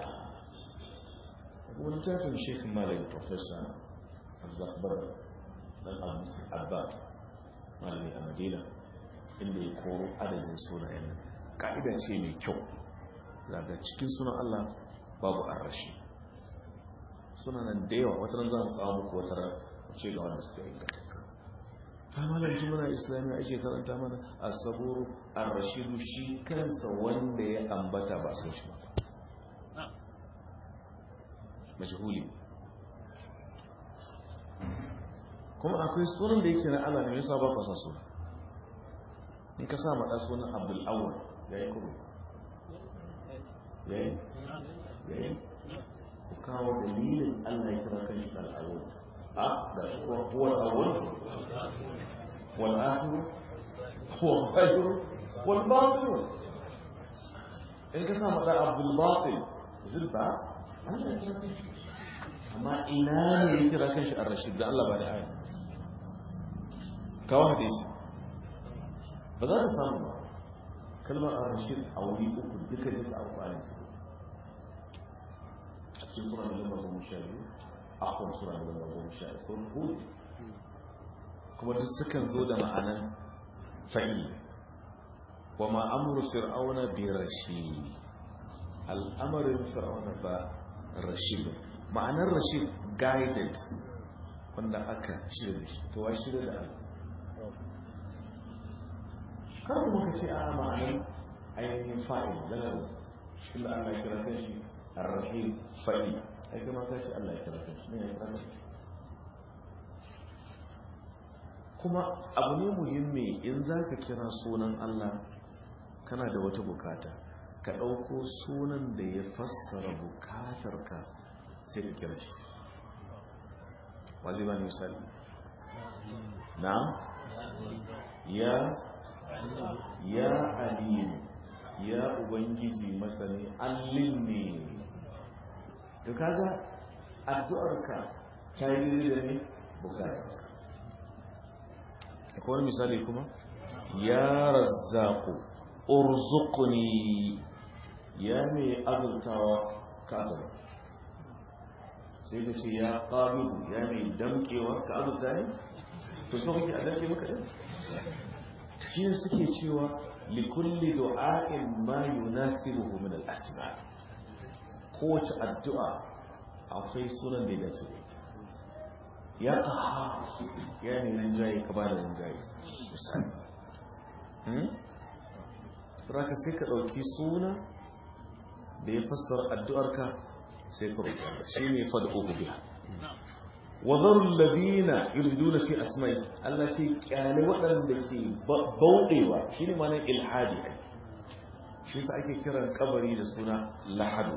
wani tafin Sheikh Malik Professor Al-Zakhbar dan al-Muslim Abbad malami a Madina inda ya koro adadin sunayen nan ka'ida ce mai kyau daga cikin sunan Allah babu ar-Rashid sunanan da yawa wata ran za mu kawo muku wata ran ce ga wanda suka inganta ta malam jumla islamiyya ake karanta mana as-sabur ar-Rashid shi kansa wanda ya ambata ba san shi ba majhuli kuma akwai sunan da yake na Allah ne yasa ba ka sa suna in ka sa mada sunan Abdul Awwal yayi kuma yayi ku kawo dalilin Allah ya kira kan shi al-awwal da huwa al-awwal wal akhir huwa al-fajr wal batin in ka sa mada Abdul Batin zilba amma ina ne ya kira kan shi ar-Rashid da Allah ba da aya kawo hadisi ba za ka samu ba kalmar ar-Rashid a wuri uku duka amfani su a cikin sura da lambar 12 akwai sura da lambar 13 sun hudu kuma duk sukan zo da ma'anan fa'il wa ma amru fir'auna bi rashid al'amarin fir'auna ba rashid ma'anar rashid guided wanda aka shirya da shi to wa shirya da Allah kar kuma ka ce a ma'anar ainihin fa'il dalar illa Allah ya kira kan shi ar-rahim fa'il ai kuma ka ce Allah ya kira kan shi ne ya kira kuma abu ne muhimmi in za ka kira sunan Allah kana da wata bukata ka ɗauko sunan da ya fassara bukatarka sai ka kira shi wazi ba misali na ya alim ya ubangiji masani allin ne to kaga addu'arka ta yi da ne bukatarka akwai wani misali kuma ya razzaku urzuqni ya mai azurtawa kafin sai ka ce ya ƙabilu ya mai damkewa ka azurta ne to so kake a damke maka ɗin shi ne suke cewa likulli du'a'in ma yunasibuhu min al-asma kowace addu'a akwai sunan da ya dace ya ƙaha ya ne rinjaye ka ba da rinjaye misali saraka sai ka ɗauki suna da ya fassara addu'arka sai ka roƙi Allah shi ne fada uku biya wadharul ladina yuriduna fi asma'i Allah ce kyale waɗanda ke bauɗewa shine ma'anar ilhadi ai shi yasa ake kiran kabari da suna lahadu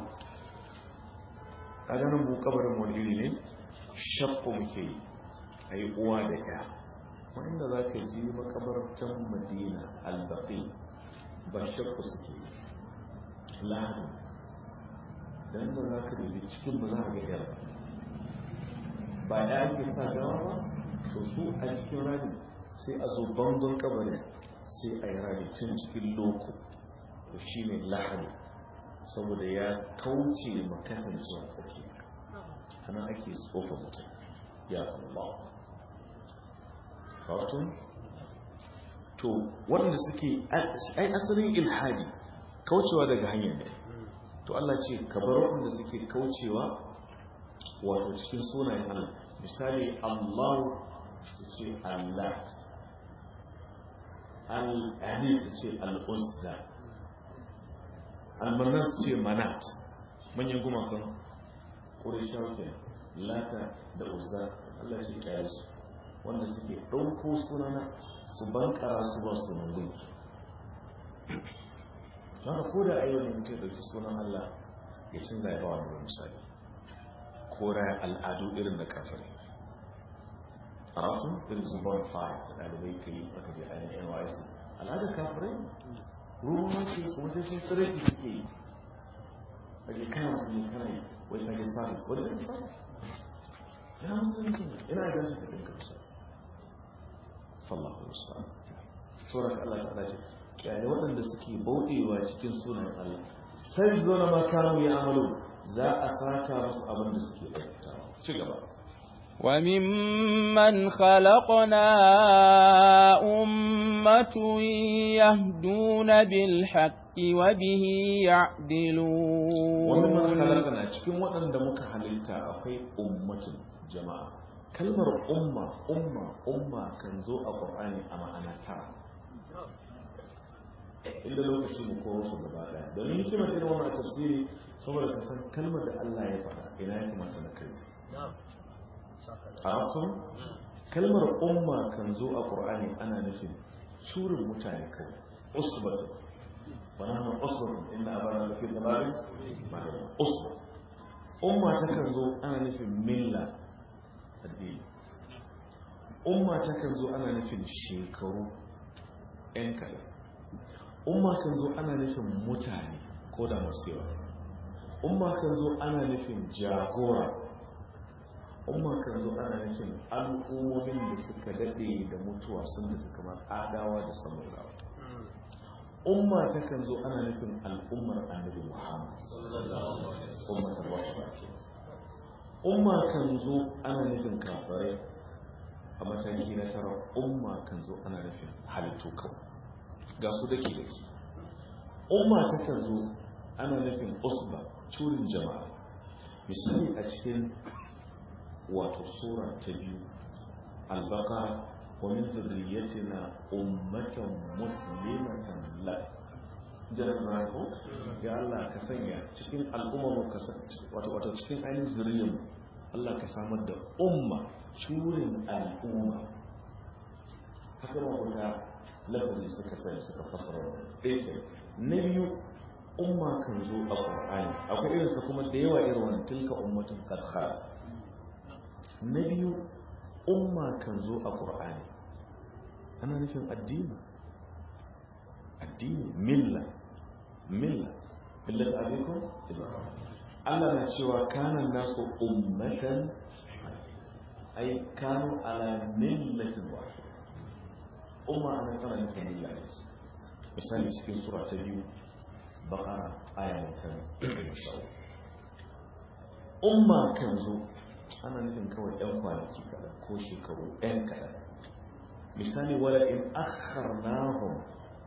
a ganin mu kabarin wani iri ne shakku muke yi ai uwa da ya wanda za ka ji makabartan madina al-baqi ba shakku suke yi lahadu dan da za ka dubi cikin ba za ka ga yar ba ya ake sa gawa ba to su a cikin rami sai a zo bangon kabarin sai a yi rami cin cikin loko to shi ne lahadu saboda ya kauce makasancewa tsaki ana ake tsofa mutum ya Allah kawatun to waɗanda suke ai asalin ilhadi kaucewa daga hanyar ne to Allah ce kabar waɗanda suke kaucewa wato cikin sunayen Allah misali Allah su ce Allah al-ahid su ce al-uzza al-mannan su ce manat manyan gumakan ƙurishawa ke lata da uzza Allah ce kyale su wanda suke ɗauko sunana su bankara su ba su nan gunki haka ko da ayyukan mutum ɗauki sunan Allah ya canza ya ba wani misali ko raya al'adu irin da kafirai a ratun irin zubar fara da ɗalibai ka yi aka je ainihin nys al'adar kafirai ruwan wanke su wasu sun tsirrai suke yi a ke kana su ne kana yi wani kage sabis wani ɗan sabis yana musulunci yana da su ta ɗinka musa fallahu musa tsoron Allah ta ɗace kyale waɗanda suke bauɗewa cikin sunan Allah sai zo na makamu ya amalu za a saka musu abin da suke aikatawa ci gaba وممن خلقنا أمة يهدون بالحق وبه يعدلون وممن خلقنا cikin waɗanda muka halitta akwai ummatin jama'a kalmar umma kan zo a Qur'ani a ma'ana tara inda lokaci mu kowa su gaba daya domin hikimar irin wannan tafsiri saboda ka san kalmar da Allah ya faɗa ina ya kamata na kai a kalmar umma kan zo a Qur'ani ana nufin curin mutane kai usbatu bana usbatu inna abana lafi dalalin usba umma ta kan zo ana nufin milla addini umma ta kan zo ana nufin shekaru ɗan kaɗan umma kan zo ana nufin mutane ko da masu yawa umma kan zo ana nufin jagora umma kan zo ana nufin al'ummomin da suka daɗe da mutuwa sun tafi kamar adawa da samudawa umma ta kan zo ana nufin al'ummar annabi muhammad umma ta wasu baki umma kan zo ana nufin kafirai a mataki na tara umma kan zo ana nufin halittu kawai ga su dake umma ta kan zo ana nufin usba curin jama'a misali a cikin wato sura ta biyu al-baqara wa min dhurriyyatina ummatan muslimatan lak janna ko ya Allah ka sanya cikin al'ummar ka wato cikin ainihin zuriyar Allah ka samar da umma curin al'umma haka ba wata lafazi suka sani suka fasara ɗaya na biyu umma kan zo a ƙwar'ani akwai irinsa kuma da yawa irin wani tilka ummatin ƙarƙara na biyu umma kan zo a ƙwar'ani ana nufin addini milla millat abikun Allah na cewa kanan nasu ummatan ai kanu ala millatin wahid umma ana kana nufin milla ne misali cikin sura ta biyu bakara aya ta umma kan zo ana nufin kawai ɗan kwanaki kaɗan ko shekaru ɗan kaɗan misali wala in akharnahum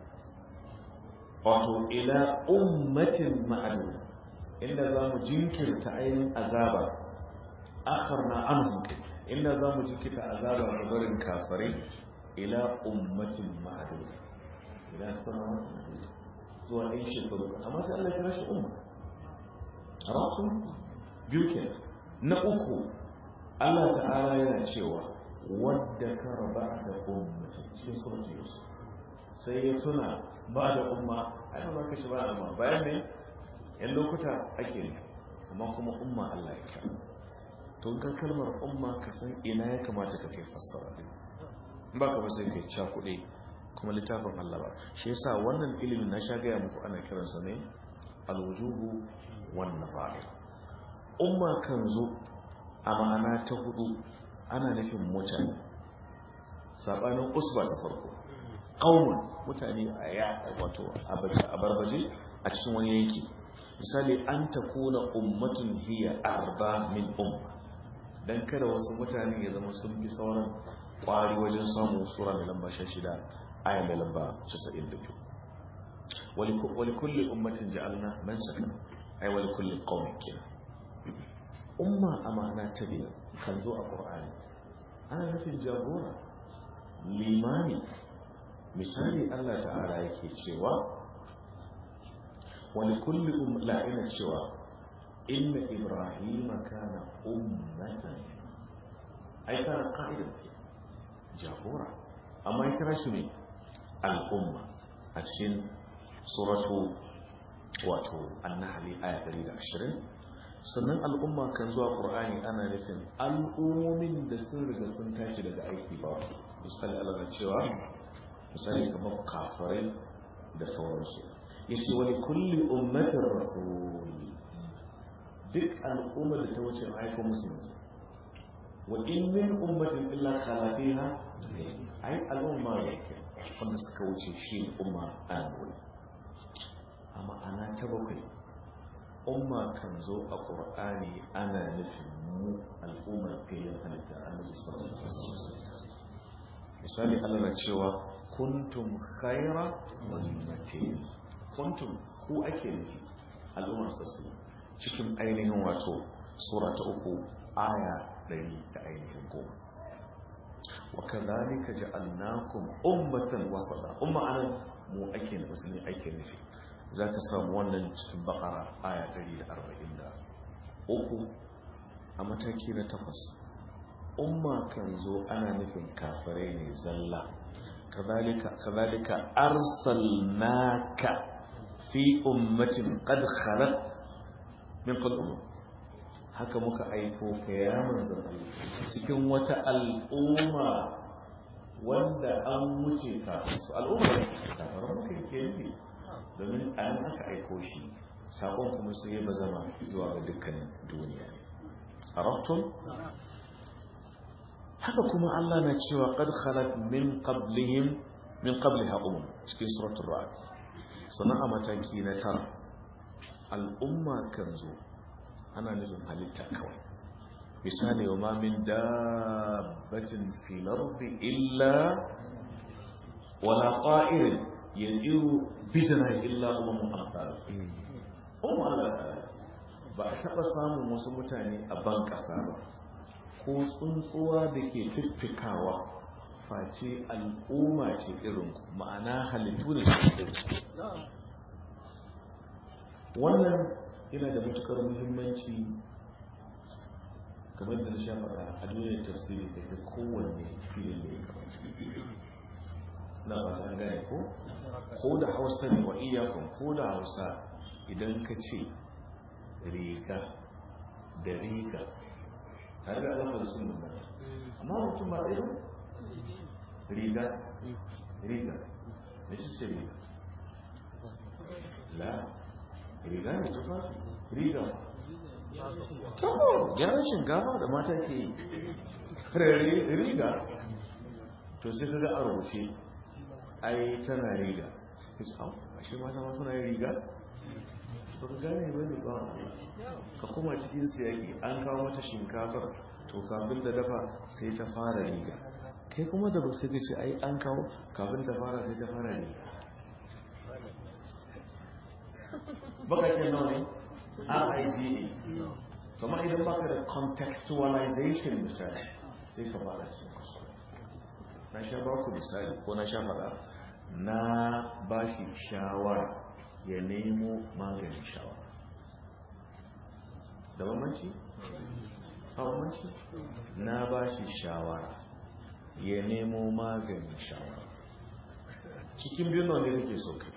wato ila ummatin ma'adud inda za mu jinkirta ainihin azaba akharna anhum inda za mu jinkirta azaba ga barin kafirai ila ummatin ma'adud ila sanawa zuwa ɗin shekaru amma sai Allah ya kira shi umma a rasu biyu ke na uku Allah ta'ala yana cewa wadda kara ba'da ummati cikin suratul yusuf sai ya tuna ba'da umma ai ba ka ci ba'da umma bayan ne yan lokuta ake nufi amma kuma umma Allah ya kira to ga kalmar umma ka san ina ya kamata ka kai fassara din ba ka ba sai kai cakuɗe kuma littafin Allah ba shi yasa wannan ilimin na sha gaya muku ana kiransa ne alwujuhu wan nafair umma kan zo a ma'ana ta hudu ana nufin mutane sabanin usba ta farko qaumun mutane a ya wato a barbaje a cikin wani yanki misali an takuna ummatun hiya arba min umma dan kada wasu mutane ya zama sun fi sauran kwari wajen samun sura mai lamba 16 aya mai lamba 92 wali kulli ummatin ja'alna mansaka ay wali kulli qaumin kina umma amana ta biyu kan zo a qur'ani ana nufin jagora limani misali Allah ta'ala yake cewa wali kulli la'ina cewa inna ibrahima kana ummatan ai kana qa'idan jagora amma ya kira shi ne al'umma a cikin suratu wato annahli aya 120 sannan al'umma kan zuwa qur'ani ana nufin al'ummomin da sun riga sun tashi daga aiki ba misali Allah na cewa misali kamar kafirai da sauransu yace wani kulli ummatin rasul duk al'ummar da ta wuce aiko musulunci wa in min ummatin illa khala fiha ai al'umma yake wanda suka wuce shi umma annabi amma ana ta bakwai umma kan zo a qur'ani ana nufin mu al'ummar kayan halitta annabi sallallahu alaihi wasallam misali Allah na cewa kuntum khayra ummatin kuntum ku ake nufi al'ummar sallallahu cikin ainihin wato sura ta 3 aya 100 ta ainihin 10 wa kadhalika ja'alnakum ummatan wasata umma anan mu ake nufi musulmi ake nufi zaka samu wannan cikin bakara aya 143 a mataki na 8 umma kan zo ana nufin kafirai ne zalla kadhalika arsalnaka fi ummatin qad khalat min qabl haka muka aiko ka ya manzon Allah cikin wata al'umma wanda an wuce kafin su al'umma ne kafaran muka yake yi domin an aka aiko shi sakon kuma sai ya bazama zuwa ga dukkan duniya araftum haka kuma Allah na cewa qad khalat min qabliha cikin suratul ra'd sannan a mataki na 9 al'umma kan zo ana nufin halitta kawai misali wa ma min dabbatin fil ardi illa wala qa'irin yadiru bidana illa ummun amsal Allah ba a taba samun wasu mutane a ban kasa ba ko tsuntsuwa da ke fiffikawa face al'umma ce irin ma'ana halittu ne wannan yana da matukar muhimmanci kamar da na sha faɗa a duniyar tasiri da kowanne filin da ya kamata na ba ta gane ko da hausa ne wa iyakon ko da hausa idan ka ce riga da riga tare da alaƙar sun nuna amma mutum ba ɗaya riga da shi ce riga la riga ne tufa riga to gyaran shinkafa da mata ke yi riga to sai kaga a rubuce ai tana riga a shi mata masu na riga ba ka gane ba ne ba ka kuma cikin siyaki an kawo mata shinkafar to kafin da dafa sai ta fara riga kai kuma da ba sai ka ce ai an kawo kafin ta fara sai ta fara riga bakakken nawa ne RIGA kuma idan baka da contextualization misali sai ka fara cikin kuskure na sha baku misali ko na sha fada na ba shi shawara ya nemo maganin shawara da bambanci hawanci na ba shi shawara ya nemo maganin shawara cikin biyun wanda kake so kai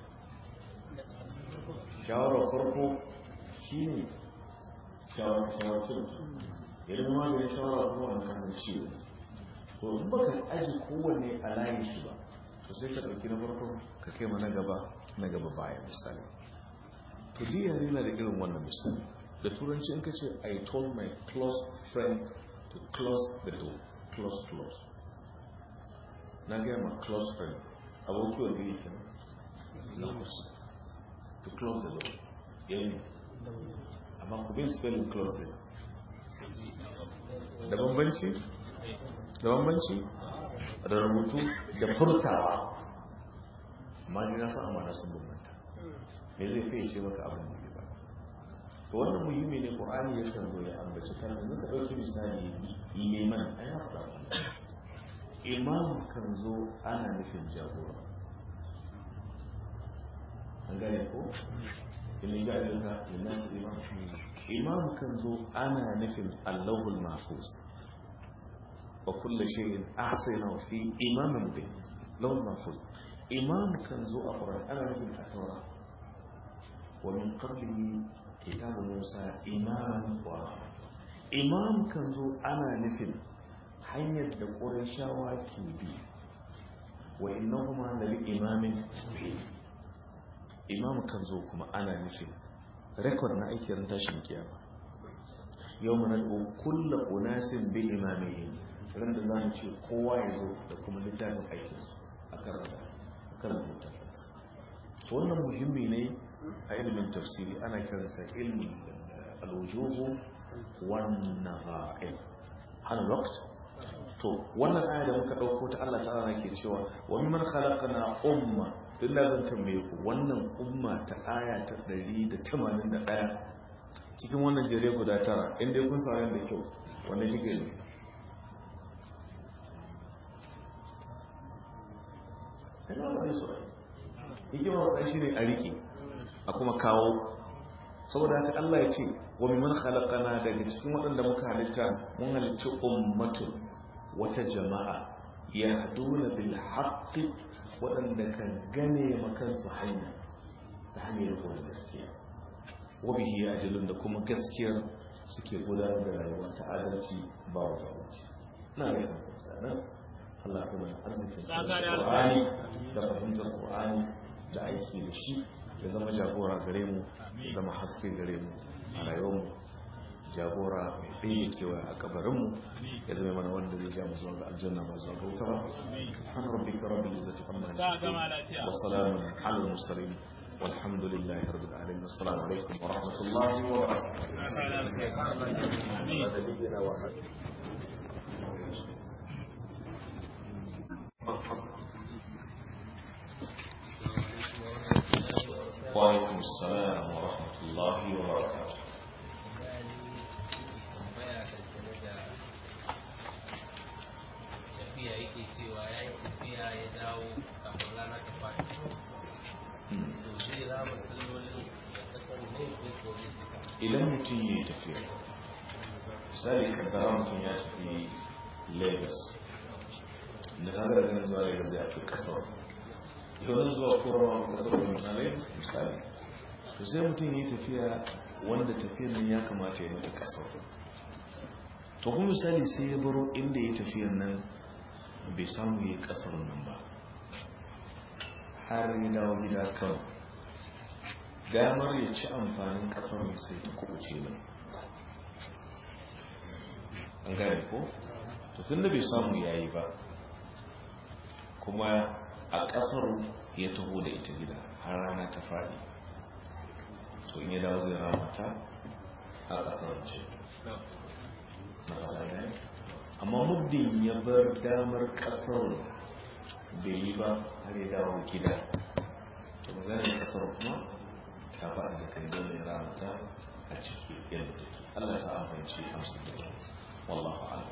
shawarar farko shi ne shawarar ya nemo maganin shawara kuma wani kasar ciwo to in baka aji kowanne a layin shi ba to sai ka ɗauki na farko ka kai ma na gaba baya misali to diya yana da irin wannan misali da turanci in ka ce I told my close friend to close the door close na gaya ma close friend aboki wanda yake na kusa to close the door yayi amma ku bin spelling close the da bambanci da rubutu da furtawa amma ni na san amana sun bambanta me zai fiye ce maka abin da ba to wannan muhimmi ne qur'ani ya kan zo ya ambaci ta da ka dauki misali liman ai na fara imam kan zo ana nufin jagora an gane ko in ya ga liman imam kan zo ana nufin allahul mahfuz wa kullu shay'in ahsaynahu fi imamin mubin lawal mahfuz imam kan zo a qur'ani ana nufin at-taura wa min qablihi kitabu musa imaman wa imam kan zo ana nufin hanyar da qurayshawa ke bi wa innahuma lil imamin mubin imam kan zo kuma ana nufin record na aikin tashin kiyama yawma nad'u kullu unasin bi imamihim ran da zamu ce kowa ya zo da kuma littafin aikinsu a kan rubuta wannan muhimmi ne a ilimin tafsiri ana kiransa ilmin al-wujuh wan nagha'il hal waqt to wannan aya da muka dauko ta Allah ta'ala ke cewa wa mimman khalaqna umma illa zan tambaye ku wannan umma ta aya ta 181 cikin wannan jere guda tara inda kun saurare da kyau wanda kike ne kana da su hikimar wannan shine a rike a kuma kawo saboda haka Allah ya ce wa mimman khalaqana daga cikin waɗanda muka halitta mun halicci ummatun wata jama'a yahduna bil haqqi waɗanda kan gane makansu hanya ta hanyar da gaskiya wa bihi ajlun da kuma gaskiyar suke gudanar da rayuwa ta adalci ba wa zalunci na ne nan Allah ya mana arzikin Qur'ani da fahimtar Qur'ani da aiki da shi ya zama jagora gare mu ya zama haske gare mu a rayuwarmu jagora mai ɗaya kewa a kabarinmu ya zama mana wanda zai ja mu zuwa ga aljanna ba zuwa ga wuta ba subhana rabbika rabbil izzati amma yasifun wa salamun alal mursalin والحمد لله رب العالمين والسلام عليكم ورحمة الله وبركاته وعليكم السلام ورحمة الله وبركاته yake cewa ya yi tafiya ya dawo kafin rana ta faɗi to zai rama sallolin da kasar ne ko idan mutum ya yi tafiya misali kaddara mutum ya tafi lagos da kaga daga nan zuwa lagos ya fi kasar domin zuwa kurawa kasar da na lagos misali to sai mutum ya yi tafiya wanda tafiyar nan ya kamata ya mata kasar to kuma misali sai ya baro inda ya tafiyar nan bai samu yi kasar nan ba har ya dawo gida kan damar ya ci amfanin kasar sai ta kubuce mai an gane ko? to tun da bai samu yayi ba kuma a kasar ya taho da ita gida har rana ta faɗi to in ya dawo zai ramata a kasar ce na faɗa amma muddin ya bar damar kasar bai yi ba har ya dawo gida to maganin kasar kuma ta faɗa da kai dole ya ramata a ciki yadda take Allah sa an fahimci amsa da ke wallahu a'lam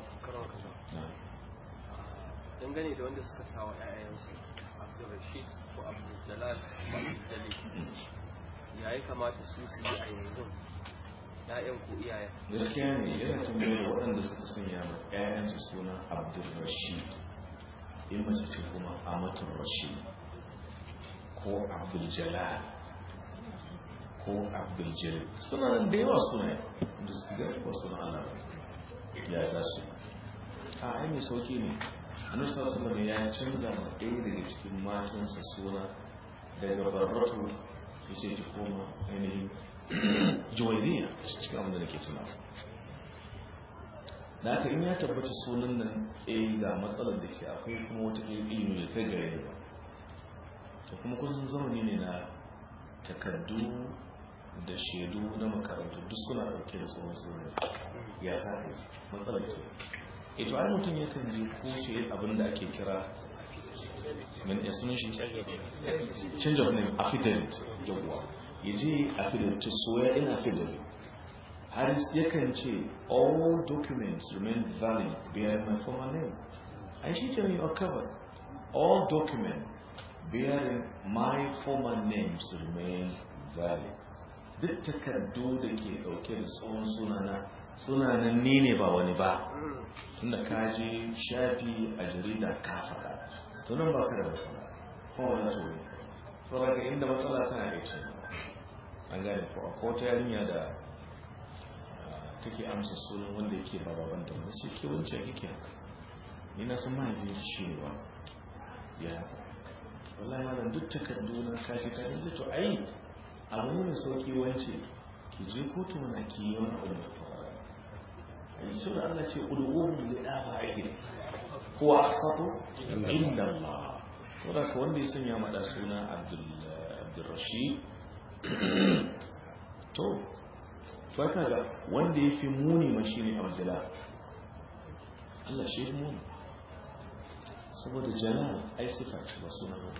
dangane da wanda suka sawa ƴaƴansu Abdulrashid ko Abdul Jalal ko Abdul Jalil ya yi kamata su yi a yanzu ya'yan ko iyayen gaskiya ne yana tambayar waɗanda suka sanya ma ƴaƴansu suna Abdulrashid in mace ce kuma Amatul Rashid ko Abdul Jalal ko Abdul Jalil suna nan da yawa suna da su gaskiya suna Allah ya za su a ai mai sauki ne annabi sallallahu alaihi ya canza ma ɗaya daga cikin matansa suna daga Barratu yace ki koma ainihin Juwairiya cikin abin da nake tunawa da haka in ya tabbata sunan nan ga matsalar da ke akwai kuma wata ilimi da kai gare ni ba to kuma kun zamani ne na takardu da shaidu na makarantu duk suna dauke da tsohon sunan ya sa matsalar ke ito ai mutum yakan je kushe abin da ake kira min ya sunan shi change of name affidavit yawwa ya je affidavit to swear in affidavit Harris yakan ce all documents remain valid bearing my former name and she can you are covered all documents bearing my former names remain valid duk takardu da ke dauke da tsohon sunanan ni ne ba wani ba tunda ka je shafi a jarida ka faɗa to nan ba ka da matsala kuma wani to ne saboda inda matsala tana da ce an gane ko ta yarinya da take amsa sunan wanda yake ba baban da wace ke wance kike haka ni na san mahaifin shi ne ba ya wallahi malam duk takardu na kaji ka ji to ai abu ne mai sauki wance ki je kotu mana ki yi wani abu ai shi da Allah ce ud'uhum li aba'ihim huwa aqsatu inda Allah saboda ka wanda ya sanya mada suna Abdul Rashid to faka ga wanda ya fi muni mashi ne Abdullah Allah shi ya muni saboda jalal ai sifa ce ba suna ba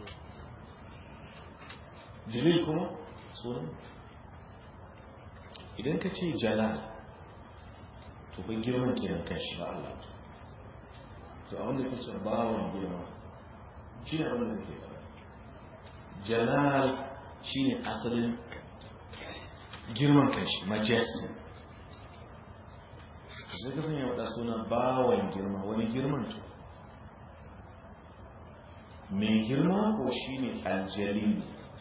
jalil kuma suna idan ka ce jalal to kai girman kenan kashi ba Allah to a wanda ka ce bawon girma shi ne abin da ke fara jalal shi ne asalin girman kanshi majesty sai ka sanya wada suna bawan girma wani girman to mai girma ko shi ne aljalili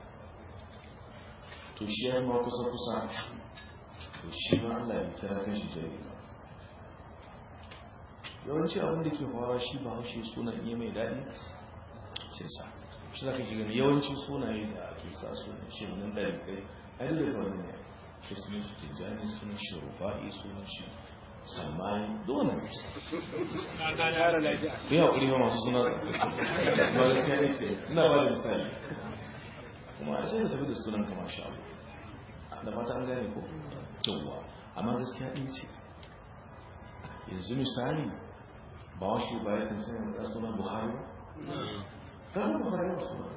to shi ya ma kusa to shi ma Allah ya kira kanshi jalili yawanci abinda ke fara shi ba haushe suna iya mai daɗi sai sa shi za ka ji gani yawancin sunaye da ake sa sunan shi nan ɗari kai a duk da wani ne ke sunan shi tijjani sunan shi rufa'i sunan shi salmani dole ne ya haƙuri ma masu suna ma gaskiya ne ce ina ba da misali kuma sai ka tafi da sunan kama sha da fata an gane ko yawwa amma gaskiya ɗin ce yanzu misali ba wa shi ba ya kan sanya da sunan buhari ba ɗan buhari ba suna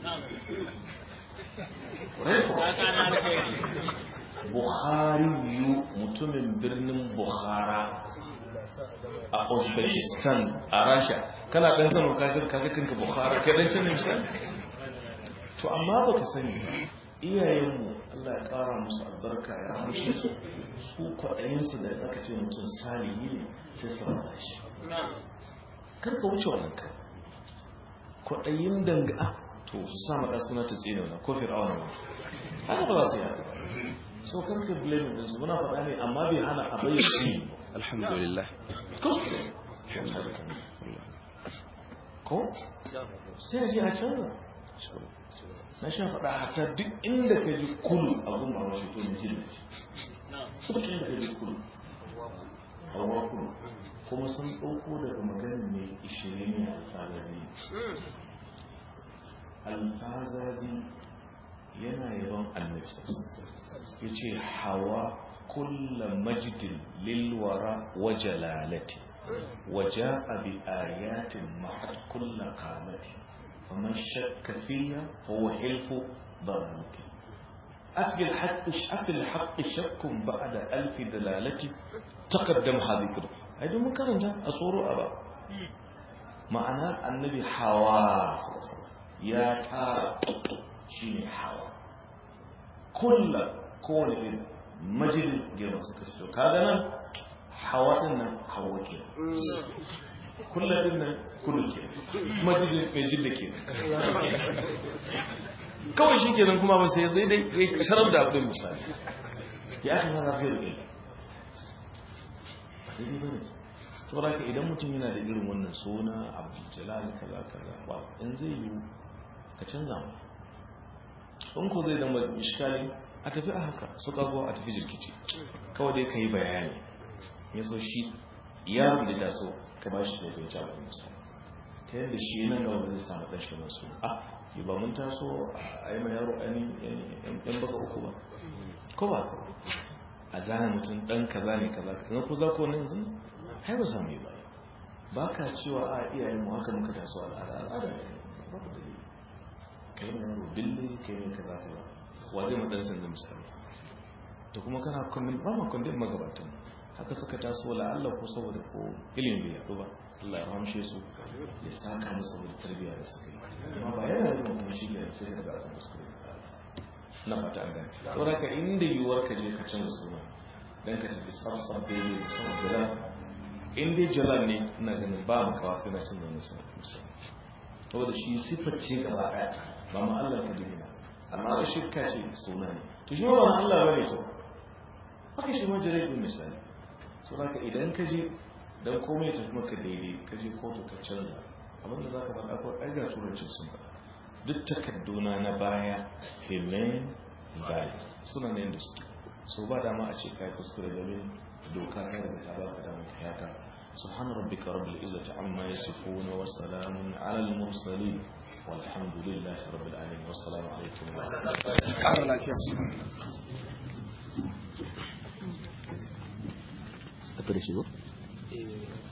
Bukhari mutumin birnin Bukhara a Uzbekistan a Rasha kana ɗan sanar kaga kanka Bukhara kai ɗan sanin misali to amma baka sani iyayenmu Allah ya ƙara musu albarka ya rahmashe su kwaɗayinsu da aka ce mutum salihi ne sai su rana shi karka wuce wannan kan kwaɗayin danga to su sa maka suna ta tsine wannan ko fir'auna ne haka ba za su yi so karka blame din su muna faɗa ne amma bai hana a bayyana alhamdulillah ko sai a ce a canza na sha faɗa hata duk inda ka ji kulu abin ba wasu to mai jini ce duk inda ka ji kulu hawa kulu kuma sun ɗauko daga maganin mai ishirin alfazazi yana yaban annabi ya ce hawa kulla majidin lilwara wa jalalati wa ja'a bi ayatin ma'at kulla qamati faman shakka fiya fa huwa hilfu darati أفي الحق شك بعد ألف دلالة تقدم ذكر هذا مكرم ده أصور أبا معنى النبي حوا صلى الله عليه وسلم يا ترى شيني حوا كل كون majid gero suka ce to kaga nan hawa din nan hawa ke kullu din nan kullu ke majid mai jidda ke kawai shi kenan kuma ba sai zai dai sharar da abin misali ya aka fara fiye da kai daidai ba ne saboda ka idan mutum yana da irin wannan suna abu jalal kaza kaza ba in zai yi ka canza mu in ko zai zama iskali a tafi a haka su kago a tafi jirkici kawai dai ka yi bayani ya so shi yaron da ta so ka ba shi da zai ci abin misali ta yadda shi nan gaba zai samu ɗan shi masu yi ba mun taso a yi ma yaro yan baka uku ba ko ba ka a zane mutum ɗan kaza ne kaza na ku za ku wani yanzu hai ba samu yi ba ba ka cewa a iyayen mu haka muka taso al'ada ba ku dalili kai ma yaro dille kai ne kaza kaza wa zai maɗan sanzan misali to kuma kana kundin ba ma kundin magabatan haka suka taso la'alla ko saboda ko ilimin bai yaɗu ba Allah ya ramshe su ya saka musu saboda tarbiyya da suka yi amma ba yana da kuma shi ke sai ka ga akan kuskure na fata an gani saboda ka inda yiwuwar ka je ka canza suna dan ka tafi sarsar daidai da sama jira in dai jira ne ina ganin ba mu kawo sai na canza wani suna misali saboda shi siffar ce gaba ɗaya ba ma Allah ka dina amma da shirka ce suna ne to shi ba Allah bane to haka shi ma jira ɗin misali saboda ka idan ka je dan komai tafi maka daidai ka je kotu ka canza abinda za ka faɗa ko ɗaga turancin sun faɗa duk takadduna na baya remain valid suna ne da suke so ba dama a ce kai kuskure domin doka ta daga ta baka damar hayata subhana rabbika rabbil izzati amma yasifuna wa salamun ala al mursalin walhamdulillahi rabbil alamin wassalamu alaikum wa rahmatullahi wa barakatuh